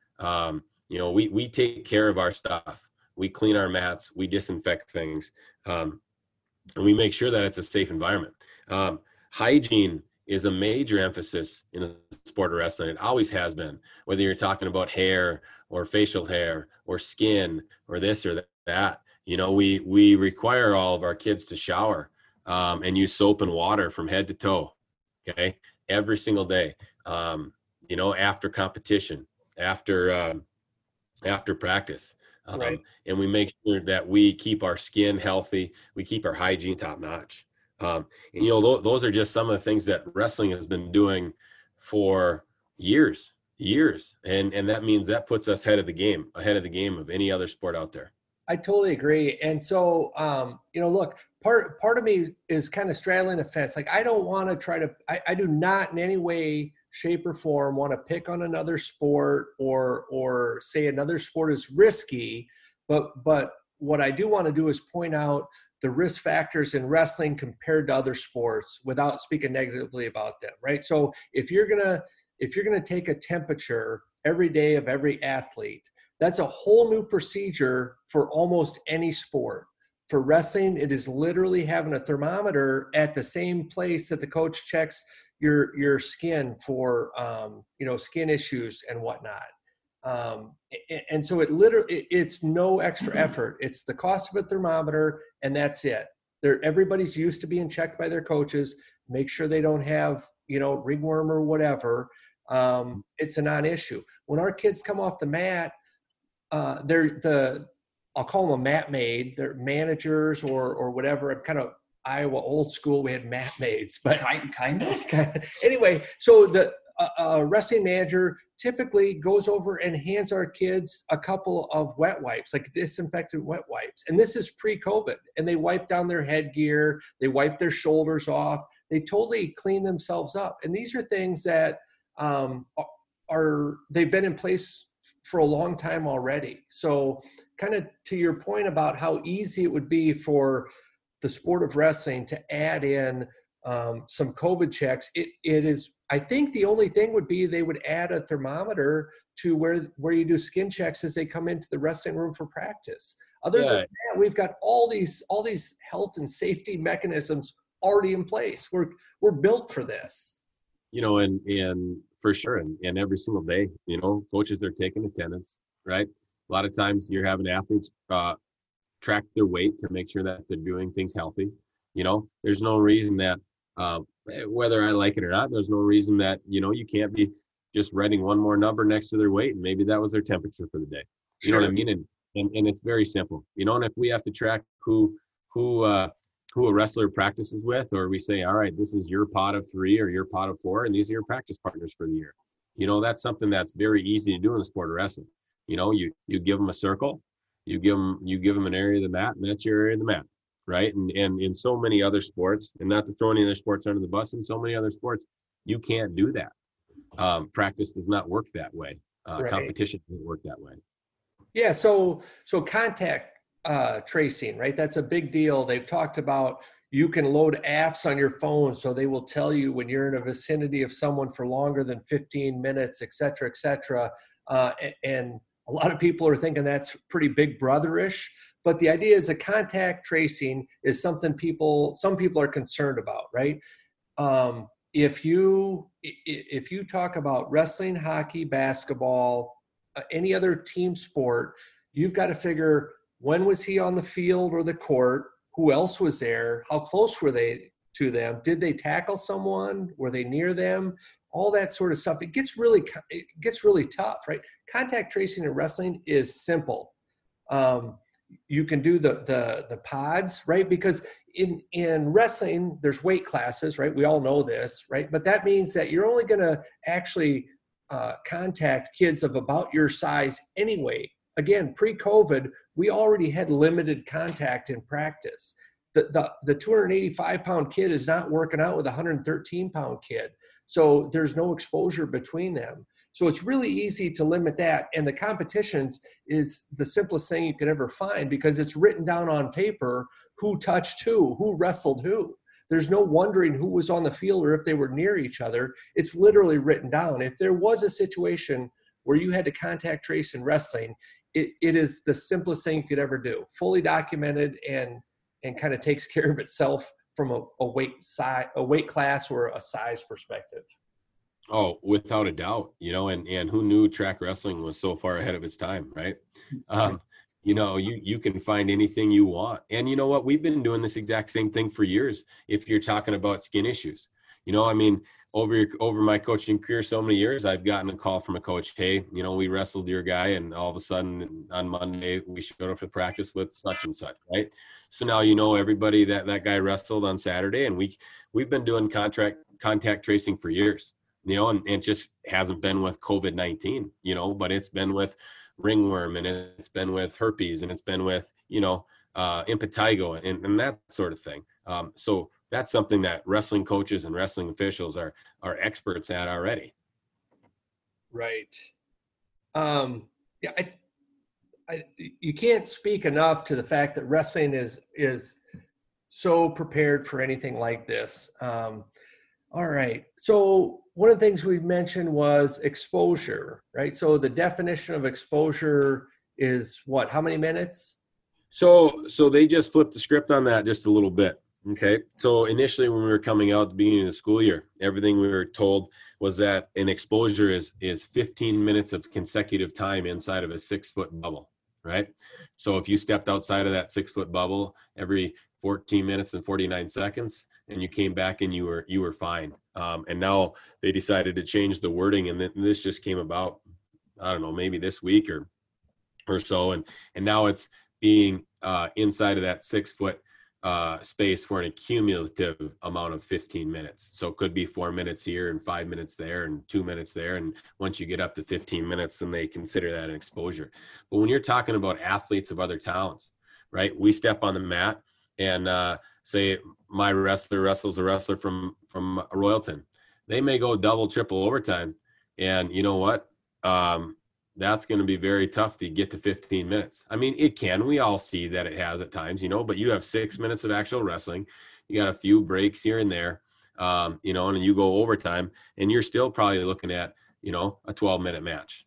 We take care of our stuff. We clean our mats, we disinfect things, and we make sure that it's a safe environment. Hygiene is a major emphasis in the sport of wrestling. It always has been, whether you're talking about hair or facial hair or skin or this or that. We require all of our kids to shower and use soap and water from head to toe, okay, every single day. After competition, after practice. Right. And we make sure that we keep our skin healthy. We keep our hygiene top notch. Those are just some of the things that wrestling has been doing for years. And that means that puts us ahead of the game of any other sport out there. I totally agree. And so, look, part of me is kind of straddling the fence. Like, I don't want to I do not in any way, shape or form want to pick on another sport or say another sport is risky, but what I do want to do is point out the risk factors in wrestling compared to other sports without speaking negatively about them, right? So if you're gonna take a temperature every day of every athlete, that's a whole new procedure for almost any sport. For wrestling, it is literally having a thermometer at the same place that the coach checks your skin for skin issues and whatnot. And so it's no extra effort. It's the cost of a thermometer, and that's it. Everybody's used to being checked by their coaches, make sure they don't have ringworm or whatever. It's a non-issue. When our kids come off the mat, I'll call them a mat maid. They're managers or whatever. I'm kind of Iowa old school. We had mat maids, but kind of. Anyway, so the wrestling manager typically goes over and hands our kids a couple of wet wipes, like disinfectant wet wipes. And this is pre-COVID. And they wipe down their headgear. They wipe their shoulders off. They totally clean themselves up. And these are things that they've been in place for a long time already. So kind of to your point about how easy it would be for the sport of wrestling to add in some COVID checks, it is, I think the only thing would be they would add a thermometer to where you do skin checks as they come into the wrestling room for practice. Other than that, we've got all these health and safety mechanisms already in place. We're built for this. And for sure. And every single day, coaches are taking attendance, right? A lot of times you're having athletes track their weight to make sure that they're doing things healthy. There's no reason that, whether I like it or not, there's no reason that, you can't be just writing one more number next to their weight. And maybe that was their temperature for the day. You know what I mean? And it's very simple, and if we have to track who who a wrestler practices with, or we say, all right, this is your pot of 3 or your pot of 4, and these are your practice partners for the year. That's something that's very easy to do in the sport of wrestling. You give them a circle, you give them an area of the mat, and that's your area of the mat, right? And in so many other sports, and not to throw any other sports under the bus, in so many other sports, you can't do that. Practice does not work that way. Right. Competition doesn't work that way. Yeah. So contact tracing, right? That's a big deal. They've talked about you can load apps on your phone, so they will tell you when you're in a vicinity of someone for longer than 15 minutes, et cetera, et cetera. And a lot of people are thinking that's pretty big brotherish, but the idea is that contact tracing is something some people are concerned about, right? If you talk about wrestling, hockey, basketball, any other team sport, you've got to figure, when was he on the field or the court? Who else was there? How close were they to them? Did they tackle someone? Were they near them? All that sort of stuff. It gets really tough, right? Contact tracing in wrestling is simple. You can do the pods, right? Because in wrestling, there's weight classes, right? We all know this, right? But that means that you're only going to actually contact kids of about your size anyway. Again, pre-COVID, we already had limited contact in practice. The 285-pound kid is not working out with a 113-pound kid. So there's no exposure between them. So it's really easy to limit that. And the competitions is the simplest thing you could ever find, because it's written down on paper who touched who wrestled who. There's no wondering who was on the field or if they were near each other. It's literally written down. If there was a situation where you had to contact trace in wrestling, it is the simplest thing you could ever do. Fully documented and kind of takes care of itself from a weight class or a size perspective. Oh, without a doubt, and who knew track wrestling was so far ahead of its time, right? You can find anything you want. And you know what? We've been doing this exact same thing for years. If you're talking about skin issues, over my coaching career, so many years, I've gotten a call from a coach. Hey, we wrestled your guy, and all of a sudden on Monday we showed up to practice with such and such, right? So now everybody that guy wrestled on Saturday, and we've been doing contact tracing for years, and it just hasn't been with COVID-19, but it's been with ringworm, and it's been with herpes, and it's been with impetigo and that sort of thing. So that's something that wrestling coaches and wrestling officials are experts at already. Right. You can't speak enough to the fact that wrestling is so prepared for anything like this. All right. So one of the things we mentioned was exposure, right? So the definition of exposure is what? How many minutes? So they just flipped the script on that just a little bit. Okay. So initially when we were coming out at the beginning of the school year, everything we were told was that an exposure is 15 minutes of consecutive time inside of a 6-foot bubble, right? So if you stepped outside of that 6-foot bubble every 14 minutes and 49 seconds and you came back and you were fine. And now they decided to change the wording, and this just came about, I don't know, maybe this week or so. And now it's being inside of that 6-foot space for an accumulative amount of 15 minutes. So it could be 4 minutes here and 5 minutes there and 2 minutes there. And once you get up to 15 minutes, then they consider that an exposure. But when you're talking about athletes of other talents, right? We step on the mat and say my wrestler wrestles a wrestler from Royalton. They may go double, triple overtime. And you know what? That's going to be very tough to get to 15 minutes. I mean, it can. We all see that it has at times, but you have 6 minutes of actual wrestling. You got a few breaks here and there, and you go overtime, and you're still probably looking at, a 12-minute match,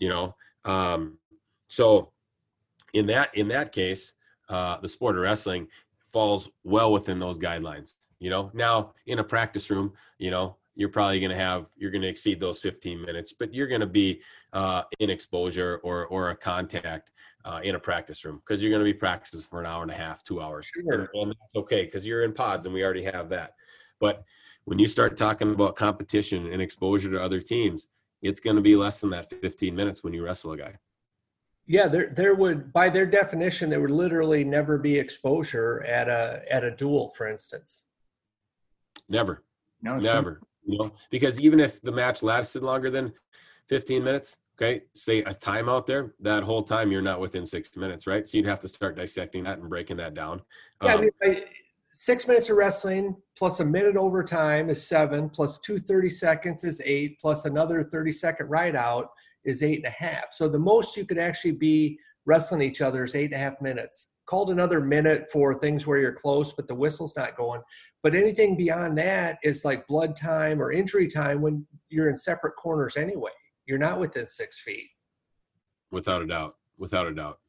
So in that case, the sport of wrestling falls well within those guidelines. Now in a practice room, you're probably going to exceed those 15 minutes, but you're going to be in exposure or a contact in a practice room, because you're going to be practicing for an hour and a half, 2 hours. Sure. And that's okay, because you're in pods and we already have that. But when you start talking about competition and exposure to other teams, it's going to be less than that 15 minutes when you wrestle a guy. Yeah, there would, by their definition, there would literally never be exposure at a duel, for instance. Never, No, it's true. never. Because even if the match lasted longer than 15 minutes, okay, say a timeout there, that whole time you're not within 6 minutes, right? So you'd have to start dissecting that and breaking that down. Yeah, I mean, 6 minutes of wrestling plus a minute overtime is 7, plus 2 30 seconds is 8, plus another 30-second ride out is 8.5. So the most you could actually be wrestling each other is 8.5 minutes. Called another minute for things where you're close, but the whistle's not going. But anything beyond that is like blood time or injury time when you're in separate corners anyway. You're not within 6 feet. Without a doubt. Without a doubt.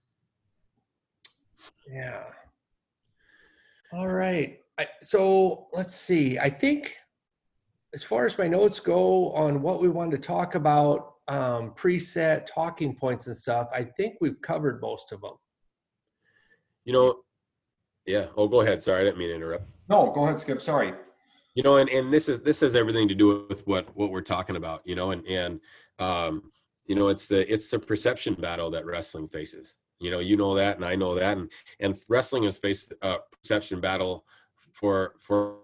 Yeah. All right. So let's see. I think as far as my notes go on what we wanted to talk about, preset talking points and stuff, I think we've covered most of them. Yeah. Oh, go ahead. Sorry, I didn't mean to interrupt. No, go ahead, Skip. Sorry. And this has everything to do with what we're talking about, it's the perception battle that wrestling faces. You know that, and I know that, and wrestling has faced a perception battle for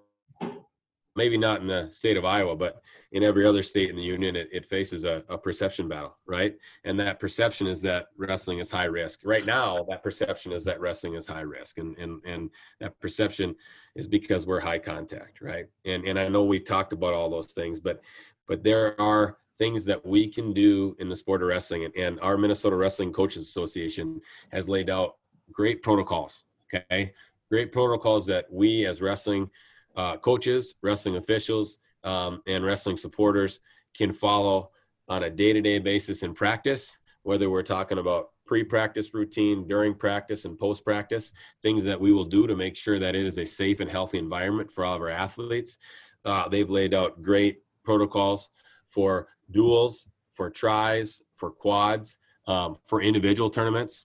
maybe not in the state of Iowa, but in every other state in the union, it faces a perception battle, right? And that perception is that wrestling is high risk. Right now, that perception is that wrestling is high risk, and that perception is because we're high contact, right? And I know we've talked about all those things, but there are things that we can do in the sport of wrestling, and our Minnesota Wrestling Coaches Association has laid out great protocols, okay? Great protocols that we as wrestling coaches, wrestling officials, and wrestling supporters can follow on a day-to-day basis in practice, whether we're talking about pre-practice routine, during practice, and post-practice, things that we will do to make sure that it is a safe and healthy environment for all of our athletes. They've laid out great protocols for duels, for tries, for quads, for individual tournaments,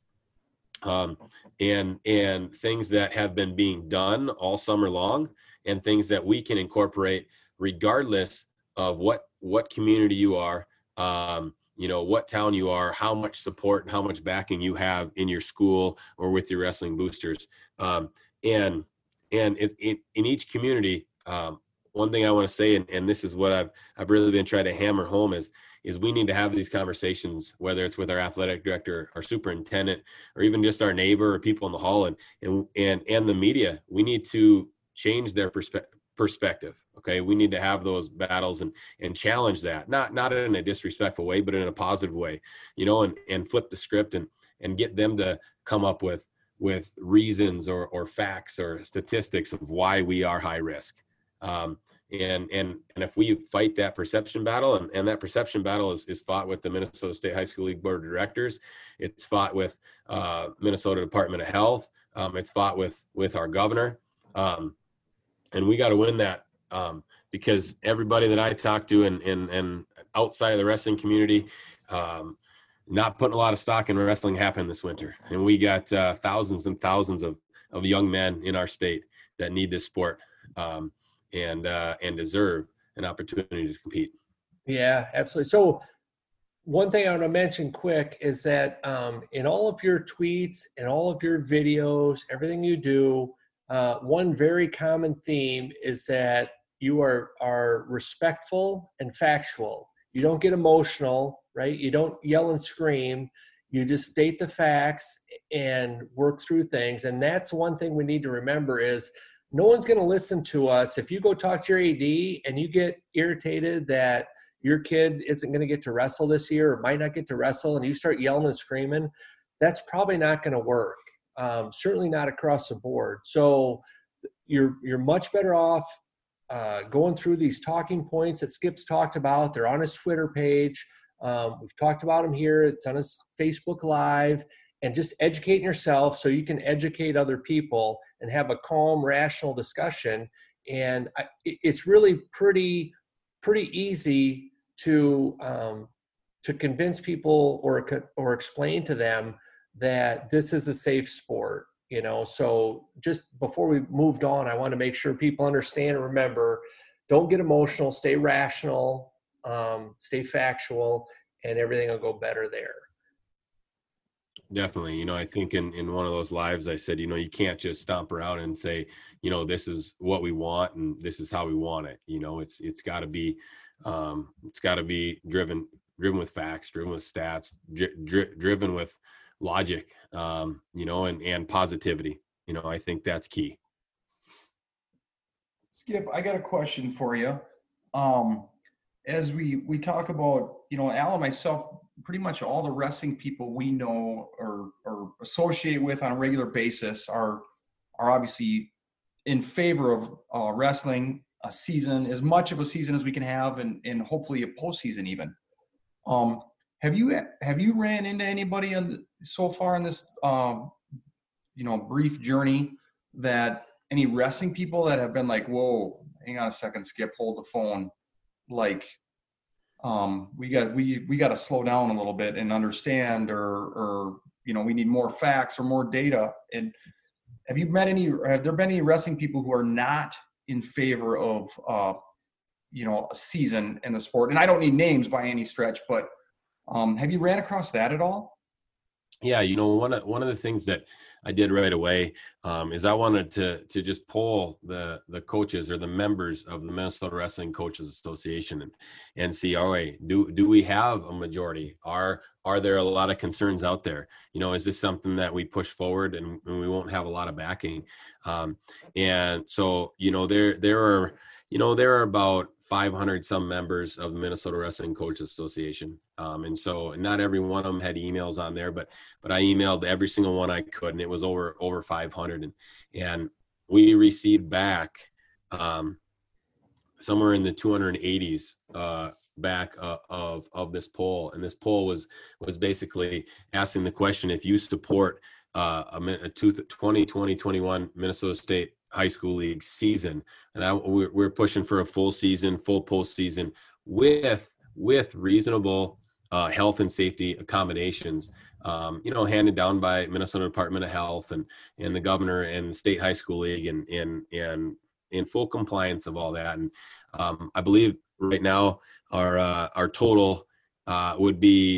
and things that have been being done all summer long, and things that we can incorporate regardless of what community you are, what town you are, how much support and how much backing you have in your school or with your wrestling boosters. And in each community, one thing I want to say, and this is what I've really been trying to hammer home is we need to have these conversations, whether it's with our athletic director, our superintendent, or even just our neighbor or people in the hall and the media. We need to change their perspective. Okay. We need to have those battles and challenge that, not in a disrespectful way, but in a positive way, and flip the script and get them to come up with reasons or facts or statistics of why we are high risk. And if we fight that perception battle, and that perception battle is fought with the Minnesota State High School League Board of Directors, it's fought with Minnesota Department of Health, it's fought with our governor, and we got to win that, because everybody that I talk to and outside of the wrestling community, not putting a lot of stock in wrestling happened this winter, and we got thousands and thousands of young men in our state that need this sport. And deserve an opportunity to compete. Yeah, absolutely. So one thing I want to mention quick is that in all of your tweets and all of your videos, everything you do, one very common theme is that you are respectful and factual. You don't get emotional, right? You don't yell and scream. You just state the facts and work through things. And that's one thing we need to remember is no one's going to listen to us. If you go talk to your AD and you get irritated that your kid isn't going to get to wrestle this year or might not get to wrestle, and you start yelling and screaming, that's probably not going to work. Certainly not across the board. So you're much better off going through these talking points that Skip's talked about. They're on his Twitter page. We've talked about them here. It's on his Facebook Live. And just educating yourself so you can educate other people and have a calm, rational discussion. And it's really pretty easy to convince people or explain to them that this is a safe sport. So just before we moved on, I want to make sure people understand and remember, don't get emotional, stay rational, stay factual, and everything will go better there. Definitely. I think in one of those lives, I said, you can't just stomp around and say, this is what we want and this is how we want it. It's got to be driven with facts, driven with stats, driven with logic, and positivity. I think that's key. Skip, I got a question for you. As we talk about, Al and myself, pretty much all the wrestling people we know or associate with on a regular basis are obviously in favor of wrestling a season, as much of a season as we can have, and hopefully a postseason even. Have you ran into anybody so far in this brief journey, that any wrestling people that have been like, whoa, hang on a second, Skip, hold the phone, like, we got to slow down a little bit and understand, or we need more facts or more data? And have there been any wrestling people who are not in favor of a season in the sport? And I don't need names by any stretch, but have you ran across that at all? Yeah, one of the things that I did right away is I wanted to just poll the coaches or the members of the Minnesota Wrestling Coaches Association and see, all right, do we have a majority? Are there a lot of concerns out there? Is this something that we push forward and we won't have a lot of backing? And so, there are about 500 some members of the Minnesota Wrestling Coaches Association. And so not every one of them had emails on there, but I emailed every single one I could, and it was over 500. And we received back somewhere in the 280s back of this poll. And this poll was basically asking the question, if you support a 2020-21 Minnesota State High School League season, and we're pushing for a full season, full postseason with reasonable health and safety accommodations, handed down by Minnesota Department of Health and the governor and the State High School League, and in full compliance of all that. And I believe right now our total would be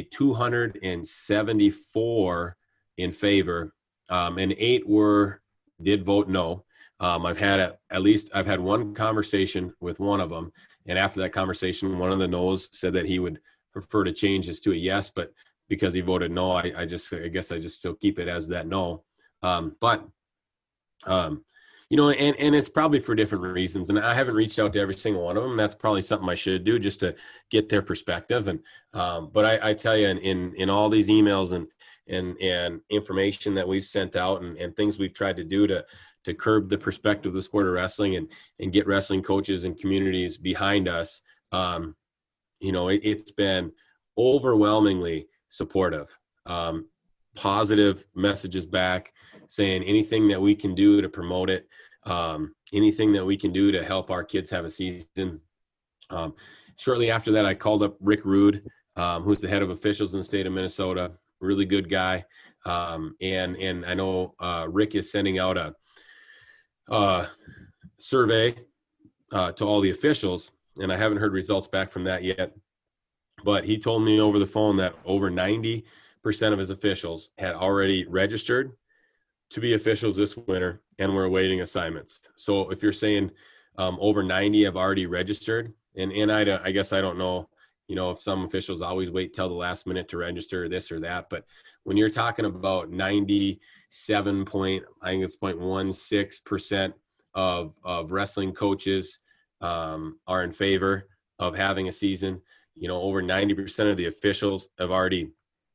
274 in favor, and 8 did vote no. I've had one conversation with one of them, and after that conversation, one of the no's said that he would prefer to change this to a yes, but because he voted no, I guess I just still keep it as that no. But it's probably for different reasons, and I haven't reached out to every single one of them. That's probably something I should do just to get their perspective. And but I tell you, in all these emails and information that we've sent out and things we've tried to do to curb the perspective of the sport of wrestling and get wrestling coaches and communities behind us, it's been overwhelmingly supportive. Positive messages back saying anything that we can do to promote it, anything that we can do to help our kids have a season. Shortly after that, I called up Rick Rude, who's the head of officials in the state of Minnesota, really good guy. And I know Rick is sending out a survey to all the officials, and I haven't heard results back from that yet, but he told me over the phone that over 90% of his officials had already registered to be officials this winter and were awaiting assignments. So if you're saying over 90 have already registered, and I guess I don't know, if some officials always wait till the last minute to register this or that, but when you're talking about 97.16% of wrestling coaches are in favor of having a season, over 90% of the officials have already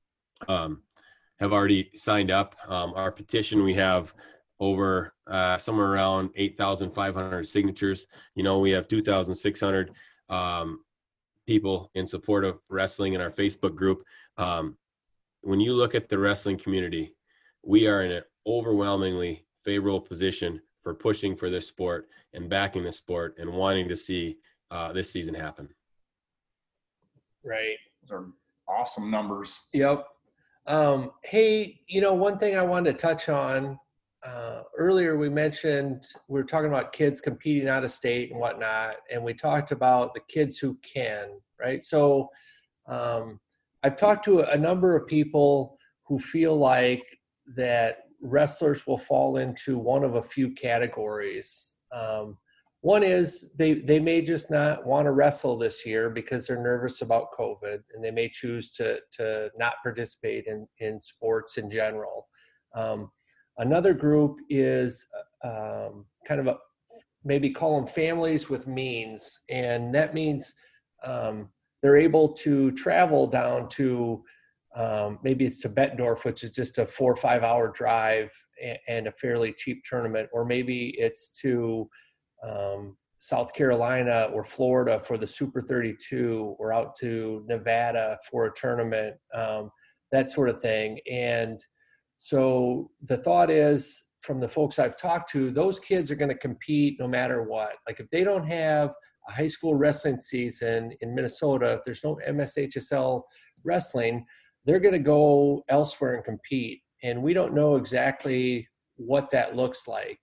signed up. Our petition, we have over somewhere around 8,500 signatures. We have 2,600 people in support of wrestling in our Facebook group. When you look at the wrestling community, we are in an overwhelmingly favorable position for pushing for this sport and backing this sport and wanting to see this season happen. Right. Those are awesome numbers. Yep. Hey, one thing I wanted to touch on, earlier we mentioned, we were talking about kids competing out of state and whatnot, and we talked about the kids who can, right? So I've talked to a number of people who feel like that wrestlers will fall into one of a few categories. One is they may just not want to wrestle this year because they're nervous about COVID, and they may choose to not participate in sports in general. Another group is kind of maybe call them families with means, and that means they're able to travel down to maybe it's to Bettendorf, which is just a 4 or 5 hour drive and a fairly cheap tournament, or maybe it's to South Carolina or Florida for the Super 32, or out to Nevada for a tournament, that sort of thing. And so the thought is, from the folks I've talked to, those kids are going to compete no matter what. Like if they don't have a high school wrestling season in Minnesota, if there's no MSHSL wrestling, they're going to go elsewhere and compete. And we don't know exactly what that looks like.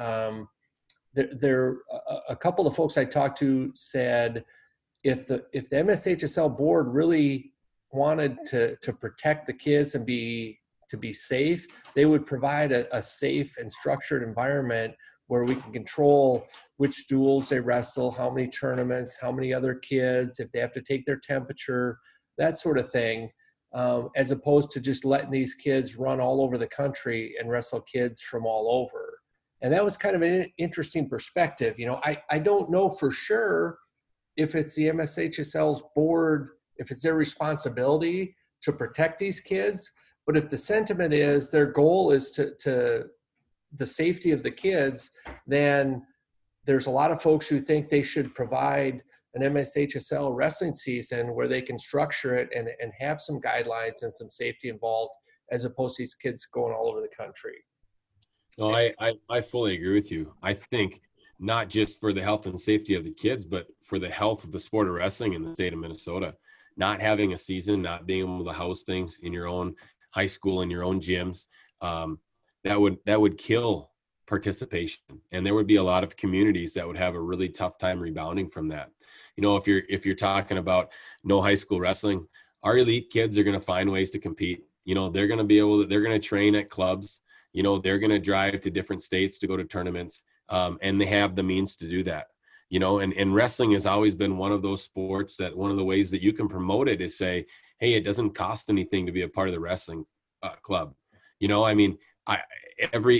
A couple of folks I talked to said if the MSHSL board really wanted to protect the kids and to be safe, they would provide a safe and structured environment where we can control which duels they wrestle, how many tournaments, how many other kids, if they have to take their temperature, that sort of thing, as opposed to just letting these kids run all over the country and wrestle kids from all over. And that was kind of an interesting perspective. You know, I don't know for sure if it's the MSHSL's board, if it's their responsibility to protect these kids, but if the sentiment is their goal is to the safety of the kids, then there's a lot of folks who think they should provide an MSHSL wrestling season where they can structure it and have some guidelines and some safety involved, as opposed to these kids going all over the country. No, I fully agree with you. I think not just for the health and safety of the kids, but for the health of the sport of wrestling in the state of Minnesota, not having a season, not being able to host things in your own high school, in your own gyms, that would kill participation. And there would be a lot of communities that would have a really tough time rebounding from that. You know, if you're talking about no high school wrestling, our elite kids are going to find ways to compete. You know, they're going to train at clubs. You know, they're going to drive to different states to go to tournaments, and they have the means to do that. You know, and wrestling has always been one of those sports that one of the ways that you can promote it is say, hey, it doesn't cost anything to be a part of the wrestling club. You know, I mean, every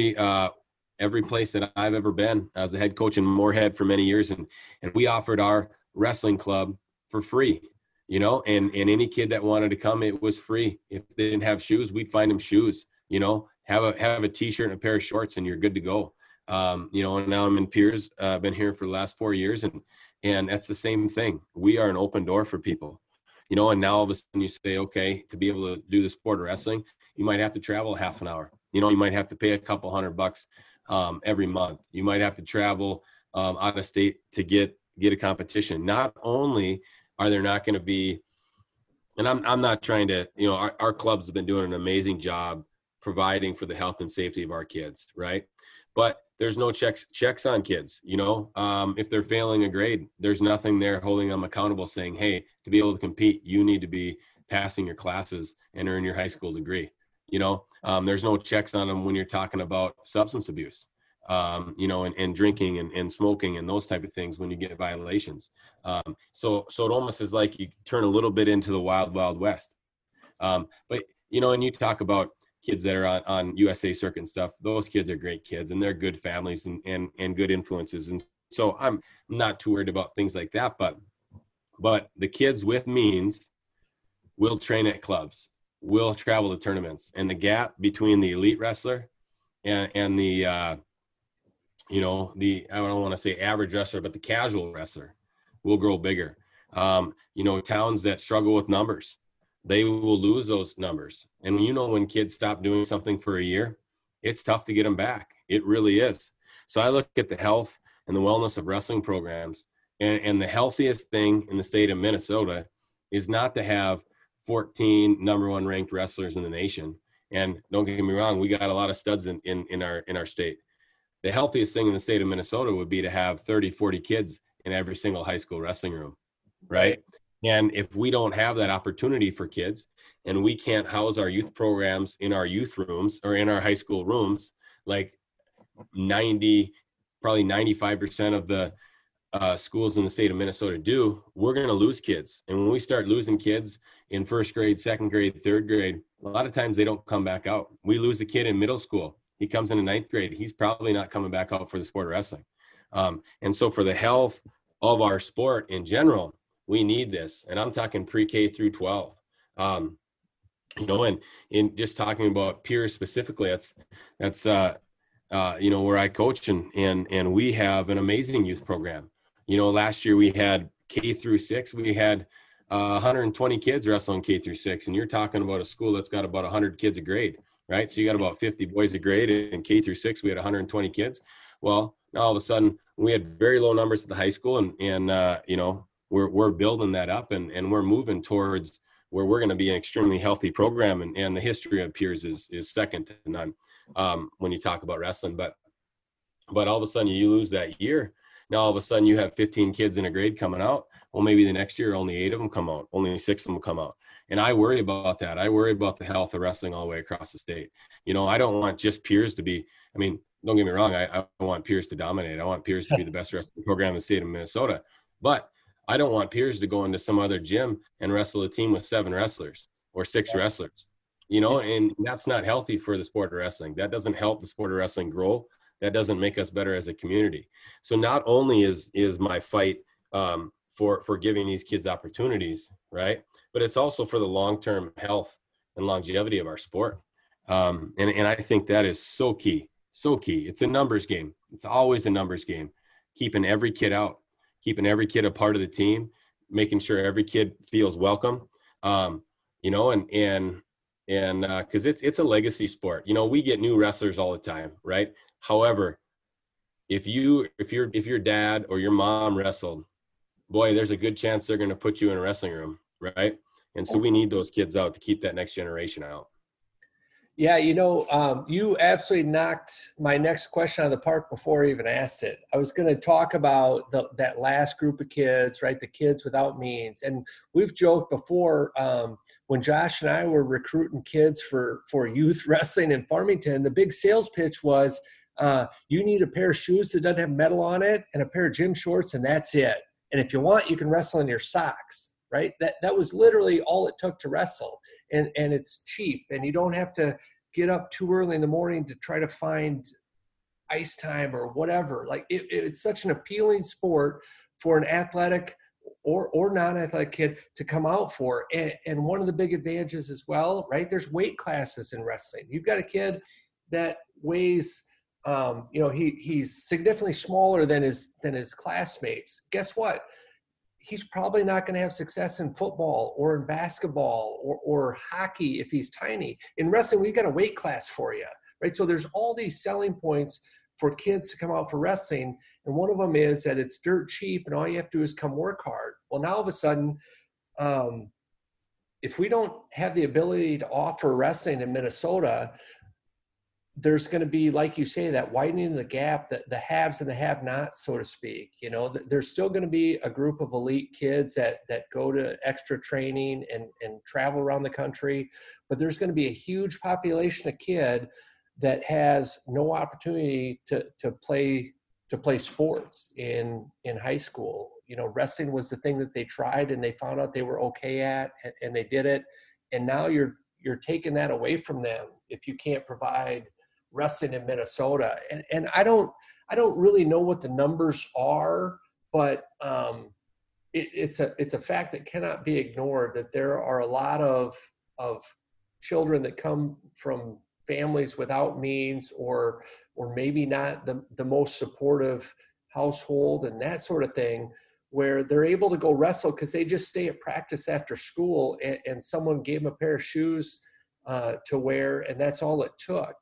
place that I've ever been, I was a head coach in Moorhead for many years, and we offered our wrestling club for free. You know, and any kid that wanted to come, it was free. If they didn't have shoes, we'd find them shoes. You know, have a t-shirt and a pair of shorts, and you're good to go. You know, and now I'm in Piers. I've been here for the last 4 years, and that's the same thing. We are an open door for people. You know, and now all of a sudden you say, okay, to be able to do the sport of wrestling, you might have to travel half an hour. You know, you might have to pay a couple $100 every month. You might have to travel out of state to get a competition. Not only are there not going to be, and I'm not trying to, you know, our clubs have been doing an amazing job providing for the health and safety of our kids, right? But there's no checks on kids. You know, if they're failing a grade, there's nothing there holding them accountable saying, hey, to be able to compete, you need to be passing your classes and earn your high school degree. You know, there's no checks on them when you're talking about substance abuse, you know, and drinking and smoking and those type of things when you get violations. So it almost is like you turn a little bit into the wild, wild west. But, you know, and you talk about kids that are on USA circuit and stuff, those kids are great kids and they're good families and good influences. And so I'm not too worried about things like that, but the kids with means will train at clubs, will travel to tournaments, and the gap between the elite wrestler and the, you know, I don't want to say average wrestler, but the casual wrestler will grow bigger. You know, towns that struggle with numbers, they will lose those numbers. And you know, when kids stop doing something for a year, it's tough to get them back. It really is. So I look at the health and the wellness of wrestling programs, and the healthiest thing in the state of Minnesota is not to have 14 number one ranked wrestlers in the nation. And don't get me wrong, we got a lot of studs in our state. The healthiest thing in the state of Minnesota would be to have 30, 40 kids in every single high school wrestling room, right? And if we don't have that opportunity for kids, and we can't house our youth programs in our youth rooms or in our high school rooms, like 95% of the schools in the state of Minnesota do, we're going to lose kids. And when we start losing kids in first grade, second grade, third grade, a lot of times they don't come back out. We lose a kid in middle school. He comes into ninth grade. He's probably not coming back out for the sport of wrestling. And so for the health of our sport in general, we need this. And I'm talking pre-K through 12. You know, and in just talking about peers specifically, that's you know, where I coach, and we have an amazing youth program. You know, last year we had K through 6, we had 120 kids wrestling K through 6, and you're talking about a school that's got about 100 kids a grade, right? So you got about 50 boys a grade, and K through 6 we had 120 kids. Well, now all of a sudden we had very low numbers at the high school, and you know, we're building that up, and we're moving towards where we're going to be an extremely healthy program, and the history of peers is second to none when you talk about wrestling. But all of a sudden you lose that year. Now all of a sudden you have 15 kids in a grade coming out. Well, maybe the next year only 8 of them come out, only 6 of them come out. And I worry about that. I worry about the health of wrestling all the way across the state. You know, I don't want just peers to be, I mean, don't get me wrong, I want peers to dominate. I want peers to be the best wrestling program in the state of Minnesota. But I don't want peers to go into some other gym and wrestle a team with 7 wrestlers or 6 wrestlers. You know, and that's not healthy for the sport of wrestling. That doesn't help the sport of wrestling grow. That doesn't make us better as a community. So not only is my fight for giving these kids opportunities, right, but it's also for the long-term health and longevity of our sport. And I think that is so key, so key. It's a numbers game. It's always a numbers game. Keeping every kid out, keeping every kid a part of the team, making sure every kid feels welcome. You know, and because it's a legacy sport. You know, we get new wrestlers all the time, right? However, if your dad or your mom wrestled, boy, there's a good chance they're going to put you in a wrestling room, right? And so we need those kids out to keep that next generation out. Yeah, you know, you absolutely knocked my next question out of the park before I even asked it. I was going to talk about that last group of kids, right? The kids without means. And we've joked before, when Josh and I were recruiting kids for youth wrestling in Farmington, the big sales pitch was, you need a pair of shoes that doesn't have metal on it and a pair of gym shorts, and that's it. And if you want, you can wrestle in your socks, right? That was literally all it took to wrestle. And it's cheap, and you don't have to get up too early in the morning to try to find ice time or whatever. Like it's such an appealing sport for an athletic or non-athletic kid to come out for. And one of the big advantages as well, right? There's weight classes in wrestling. You've got a kid that weighs, you know, he's significantly smaller than his classmates. Guess what? He's probably not going to have success in football or in basketball or hockey if he's tiny. In wrestling, we've got a weight class for you, right? So there's all these selling points for kids to come out for wrestling. And one of them is that it's dirt cheap and all you have to do is come work hard. Well, now all of a sudden, if we don't have the ability to offer wrestling in Minnesota, there's going to be, like you say, that widening of the gap, the haves and the have-nots, so to speak. You know, there's still going to be a group of elite kids that go to extra training and travel around the country, but there's going to be a huge population of kid that has no opportunity to play sports in high school. You know, wrestling was the thing that they tried and they found out they were okay at, and they did it. And now you're taking that away from them if you can't provide wrestling in Minnesota. And I don't really know what the numbers are, but it's a fact that cannot be ignored, that there are a lot of children that come from families without means or maybe not the most supportive household and that sort of thing, where they're able to go wrestle because they just stay at practice after school and someone gave them a pair of shoes to wear, and that's all it took.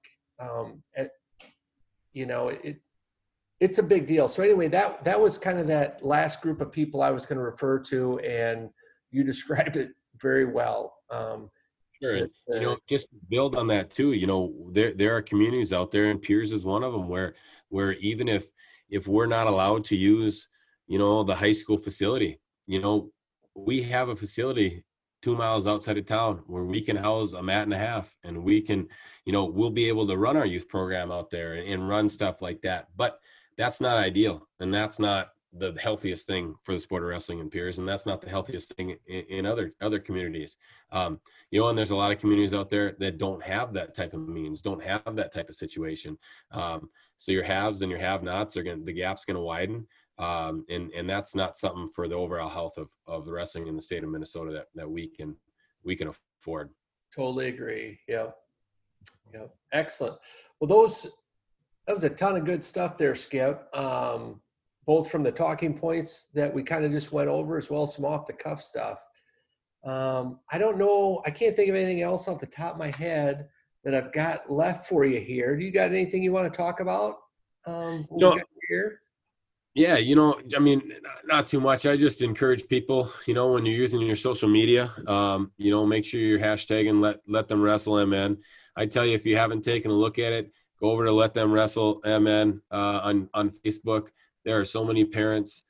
You know, it's a big deal. So anyway, that was kind of that last group of people I was going to refer to, and you described it very well. Sure. And, you know, just build on that too. You know, there are communities out there, and Piers is one of them, where even if we're not allowed to use, you know, the high school facility, you know, we have a facility 2 miles outside of town where we can house a mat and a half, and we can, we'll be able to run our youth program out there and run stuff like that. But that's not ideal, and that's not the healthiest thing for the sport of wrestling in Pierce, and that's not the healthiest thing in other communities. And there's a lot of communities out there that don't have that type of means, don't have that type of situation. So your haves and your have-nots the gap's gonna widen. And that's not something for the overall health of the wrestling in the state of Minnesota that we can afford. Totally agree. Yep. Excellent. Well, that was a ton of good stuff there, Skip. Both from the talking points that we kind of just went over, as well as some off the cuff stuff. I don't know. I can't think of anything else off the top of my head that I've got left for you here. Do you got anything you want to talk about? Here? Yeah, not too much. I just encourage people, when you're using your social media, make sure you're hashtagging let them wrestle MN. I tell you, if you haven't taken a look at it, go over to Let Them Wrestle MN on Facebook. There are so many parents,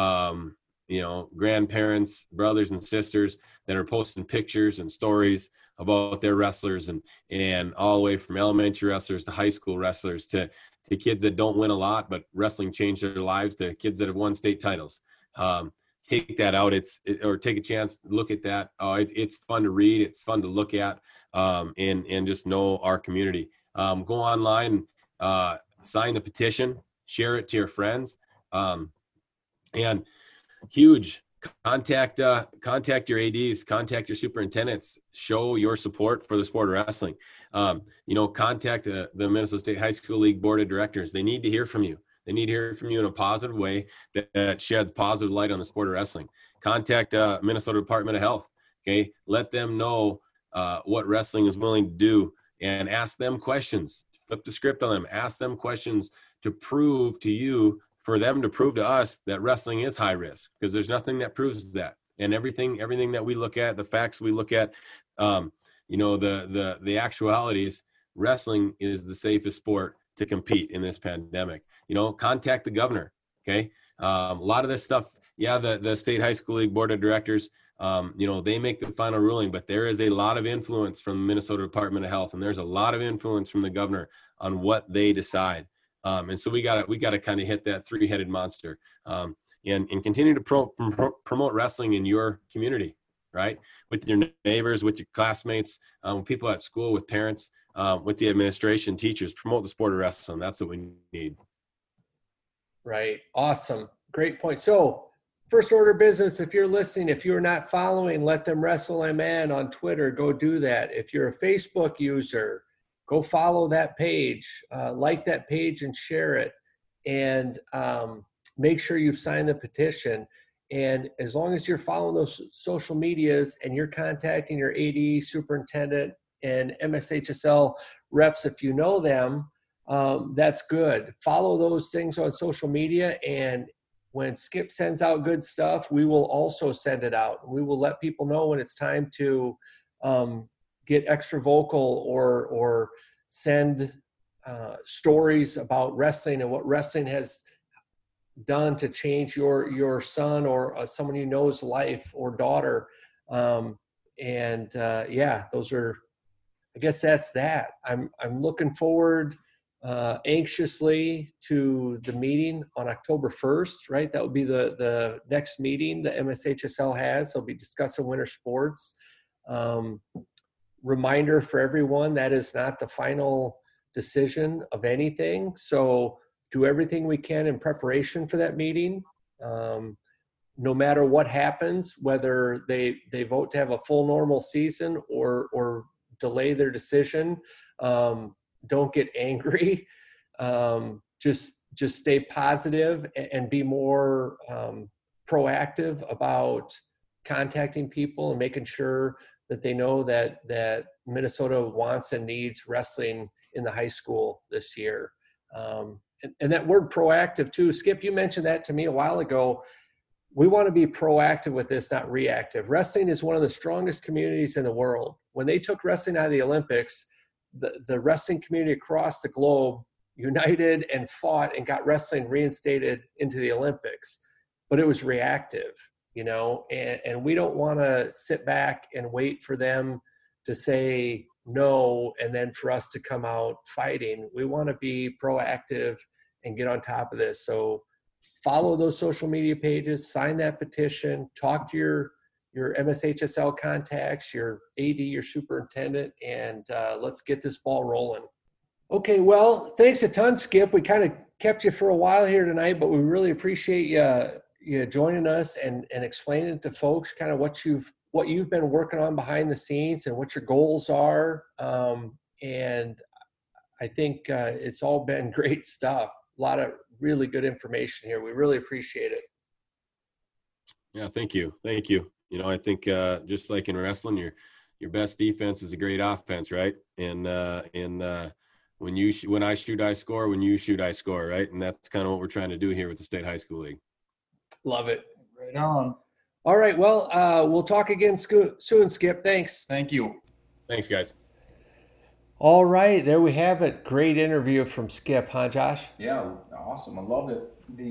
grandparents, brothers and sisters that are posting pictures and stories about their wrestlers, and all the way from elementary wrestlers to high school wrestlers to kids that don't win a lot, but wrestling changed their lives, to kids that have won state titles. Take that out. Or take a chance, look at that. It's fun to read. It's fun to look at, and just know our community. Go online, sign the petition, share it to your friends. And huge, contact your ADs, contact your superintendents, show your support for the sport of wrestling. Contact the Minnesota State High School League Board of Directors. They need to hear from you. They need to hear from you in a positive way that sheds positive light on the sport of wrestling. Contact Minnesota Department of Health. Okay, let them know what wrestling is willing to do, and ask them questions. Flip the script on them. Ask them questions to prove to you, for them to prove to us that wrestling is high risk, because there's nothing that proves that. And everything that we look at, the facts we look at, the actualities, wrestling is the safest sport to compete in this pandemic. Contact the governor. Okay. A lot of this stuff, the State High School League Board of Directors, they make the final ruling, but there is a lot of influence from the Minnesota Department of Health, and there's a lot of influence from the governor on what they decide. And so we got to kind of hit that three-headed monster, and continue to promote wrestling in your community, right? With your neighbors, with your classmates, with people at school, with parents, with the administration, teachers. Promote the sport of wrestling. That's what we need. Right. Awesome. Great point. So, first order of business, if you're listening, if you're not following Let Them Wrestle MN on Twitter, go do that. If you're a Facebook user, go follow that page, like that page and share it, and make sure you've signed the petition. And as long as you're following those social medias and you're contacting your AD, superintendent, and MSHSL reps, if you know them, that's good. Follow those things on social media, and when Skip sends out good stuff, we will also send it out. We will let people know when it's time to get extra vocal or send stories about wrestling and what wrestling has done to change your son or someone you know's life or daughter. Those are, I guess that's that. I'm looking forward anxiously to the meeting on October 1st, right? That will be the next meeting that MSHSL has. They'll be discussing winter sports. Reminder for everyone, that is not the final decision of anything. So do everything we can in preparation for that meeting. No matter what happens, whether they vote to have a full normal season or delay their decision, don't get angry. Just stay positive and be more proactive about contacting people and making sure that they know that Minnesota wants and needs wrestling in the high school this year. And that word proactive too, Skip, you mentioned that to me a while ago. We want to be proactive with this, not reactive. Wrestling is one of the strongest communities in the world. When they took wrestling out of the Olympics, the wrestling community across the globe united and fought and got wrestling reinstated into the Olympics. But it was reactive. and we don't want to sit back and wait for them to say no and then for us to come out fighting. We want to be proactive and get on top of this. So follow those social media pages, sign that petition, talk to your MSHSL contacts, your AD, your superintendent, and let's get this ball rolling. Okay, well, thanks a ton, Skip. We kind of kept you for a while here tonight, but we really appreciate you joining us and explaining to folks kind of what you've been working on behind the scenes and what your goals are. And I think it's all been great stuff. A lot of really good information here. We really appreciate it. Yeah, thank you. I think just like in wrestling, your best defense is a great offense, right? And when I shoot, I score. When you shoot, I score, right? And that's kind of what we're trying to do here with the State High School League. Love it. Right on. All right. Well, we'll talk again soon, Skip. Thanks. Thank you. Thanks, guys. All right. There we have it. Great interview from Skip, huh, Josh? Yeah, awesome. I loved it.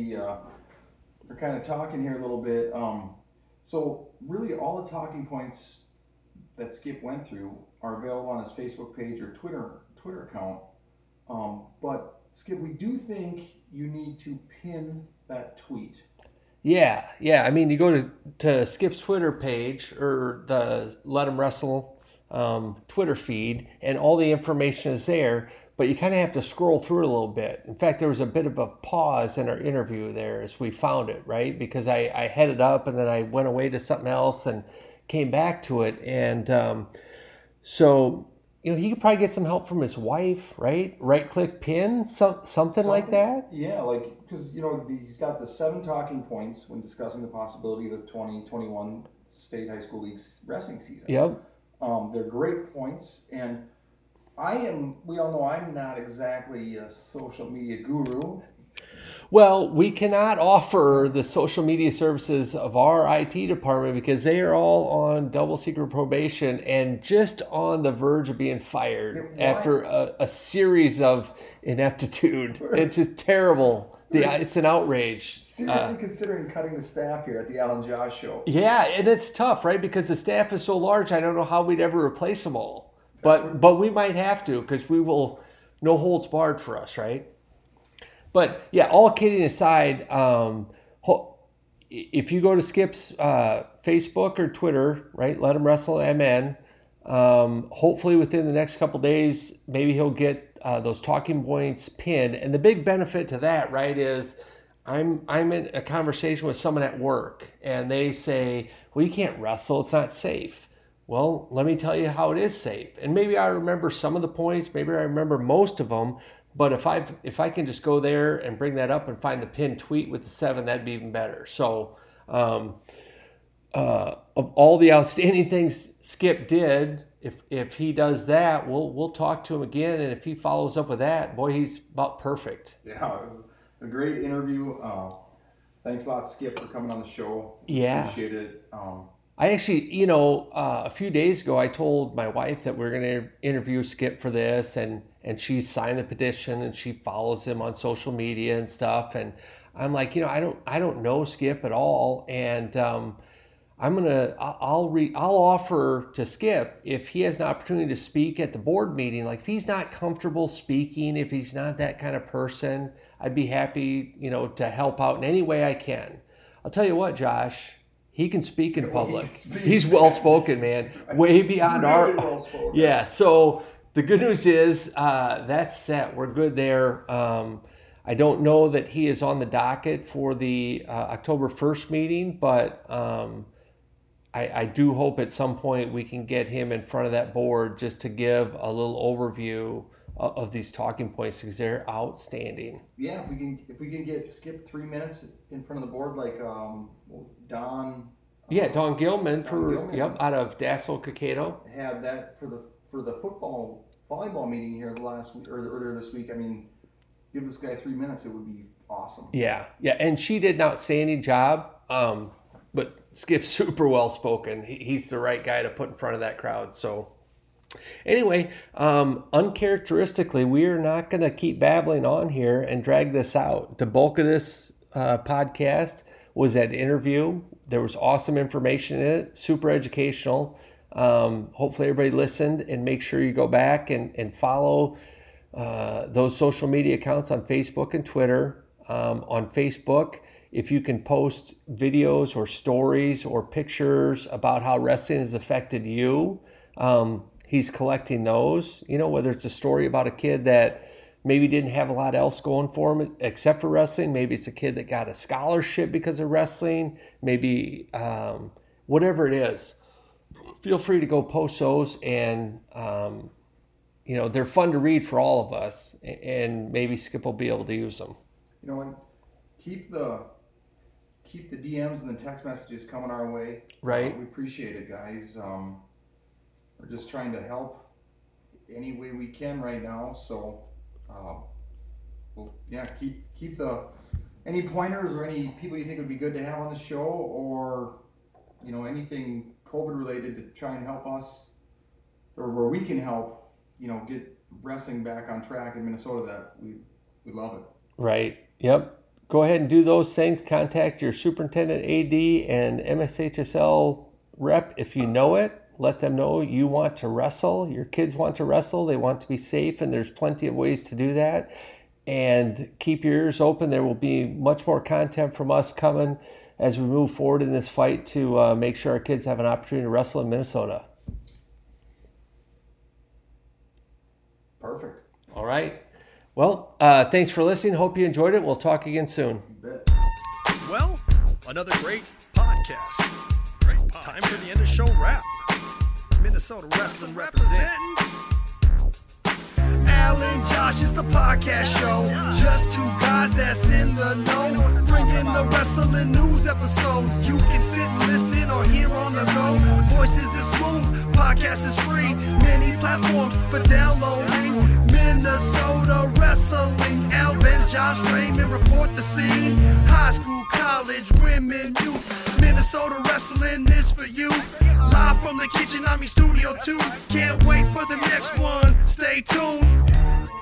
We're kind of talking here a little bit. So really all the talking points that Skip went through are available on his Facebook page or Twitter account. But Skip, we do think you need to pin that tweet. Yeah. I mean, you go to Skip's Twitter page or the Let 'Em Wrestle Twitter feed, and all the information is there, but you kind of have to scroll through it a little bit. In fact, there was a bit of a pause in our interview there as we found it, right? Because I headed up and then I went away to something else and came back to it. And so, he could probably get some help from his wife, right? Right-click pin, something like that? Yeah, because, he's got the 7 talking points when discussing the possibility of the 2021 State High School League's wrestling season. Yep. They're great points, and we all know I'm not exactly a social media guru. Well, we cannot offer the social media services of our IT department because they are all on double secret probation and just on the verge of being fired after a series of ineptitude. It's just terrible. It's an outrage. Seriously considering cutting the staff here at the Alan Josh Show. Yeah, and it's tough, right? Because the staff is so large, I don't know how we'd ever replace them all. But we might have to, because we will, no holds barred for us, right? But yeah, all kidding aside, if you go to Skip's Facebook or Twitter, right, Let 'Em Wrestle MN, hopefully within the next couple days, maybe he'll get those talking points pinned. And the big benefit to that, right, is I'm in a conversation with someone at work, and they say, well, you can't wrestle, it's not safe. Well, let me tell you how it is safe. And maybe I remember some of the points, maybe I remember most of them, but if I can just go there and bring that up and find the pinned tweet with the 7, that'd be even better. So of all the outstanding things Skip did, if he does that, we'll talk to him again, and if he follows up with that, boy, he's about perfect. Yeah, it was a great interview. Thanks a lot, Skip, for coming on the show. Yeah. Appreciate it. I actually, a few days ago, I told my wife that we're going to interview Skip for this, and she signed the petition, and she follows him on social media and stuff. And I'm like, I don't know Skip at all, and I'll offer to Skip if he has an opportunity to speak at the board meeting. Like if he's not comfortable speaking, if he's not that kind of person, I'd be happy, to help out in any way I can. I'll tell you what, Josh. He can speak in public. He's well-spoken, man. Way beyond really well-spoken. Yeah, so the good news is that's set. We're good there. I don't know that he is on the docket for the October 1st meeting, but I do hope at some point we can get him in front of that board just to give a little overview of these talking points because they're outstanding. Yeah, if we can get Skip 3 minutes in front of the board, like Don. Don Gilman out of Dassel Cicado. Had that for the volleyball meeting here last week or earlier this week. I mean, give this guy 3 minutes, it would be awesome. Yeah, and she did an outstanding job. But Skip's super well spoken. He's the right guy to put in front of that crowd. So anyway, uncharacteristically, we are not going to keep babbling on here and drag this out. The bulk of this podcast was that interview. There was awesome information in it, super educational. Hopefully everybody listened, and make sure you go back and follow those social media accounts on Facebook and Twitter. On Facebook, if you can post videos or stories or pictures about how wrestling has affected you, he's collecting those, whether it's a story about a kid that maybe didn't have a lot else going for him except for wrestling. Maybe it's a kid that got a scholarship because of wrestling. Maybe whatever it is, feel free to go post those. And, they're fun to read for all of us. And maybe Skip will be able to use them. You know what? Keep the DMs and the text messages coming our way. Right. We appreciate it, guys. We're just trying to help any way we can right now. So, keep any pointers or any people you think would be good to have on the show, or anything COVID related to try and help us, or where we can help, get wrestling back on track in Minnesota. That we love it. Right. Yep. Go ahead and do those things. Contact your superintendent, AD, and MSHSL rep if you know it. Let them know you want to wrestle. Your kids want to wrestle. They want to be safe, and there's plenty of ways to do that. And keep your ears open. There will be much more content from us coming as we move forward in this fight to make sure our kids have an opportunity to wrestle in Minnesota. Perfect. All right. Well, thanks for listening. Hope you enjoyed it. We'll talk again soon. Well, another great podcast. Time for the end of show wrap. Minnesota Wrestling representing. Al and Josh is the podcast show. Just two guys that's in the know. Bringing the wrestling news episodes. You can sit and listen or hear on the go. Voices is smooth. Podcast is free. Many platforms for downloading. Minnesota Wrestling. Al and Josh Raymond report the scene. High school, college, women, youth. Minnesota Wrestling is for you. Live from the kitchen, I'm in Studio 2. Can't wait for the next one. Stay tuned.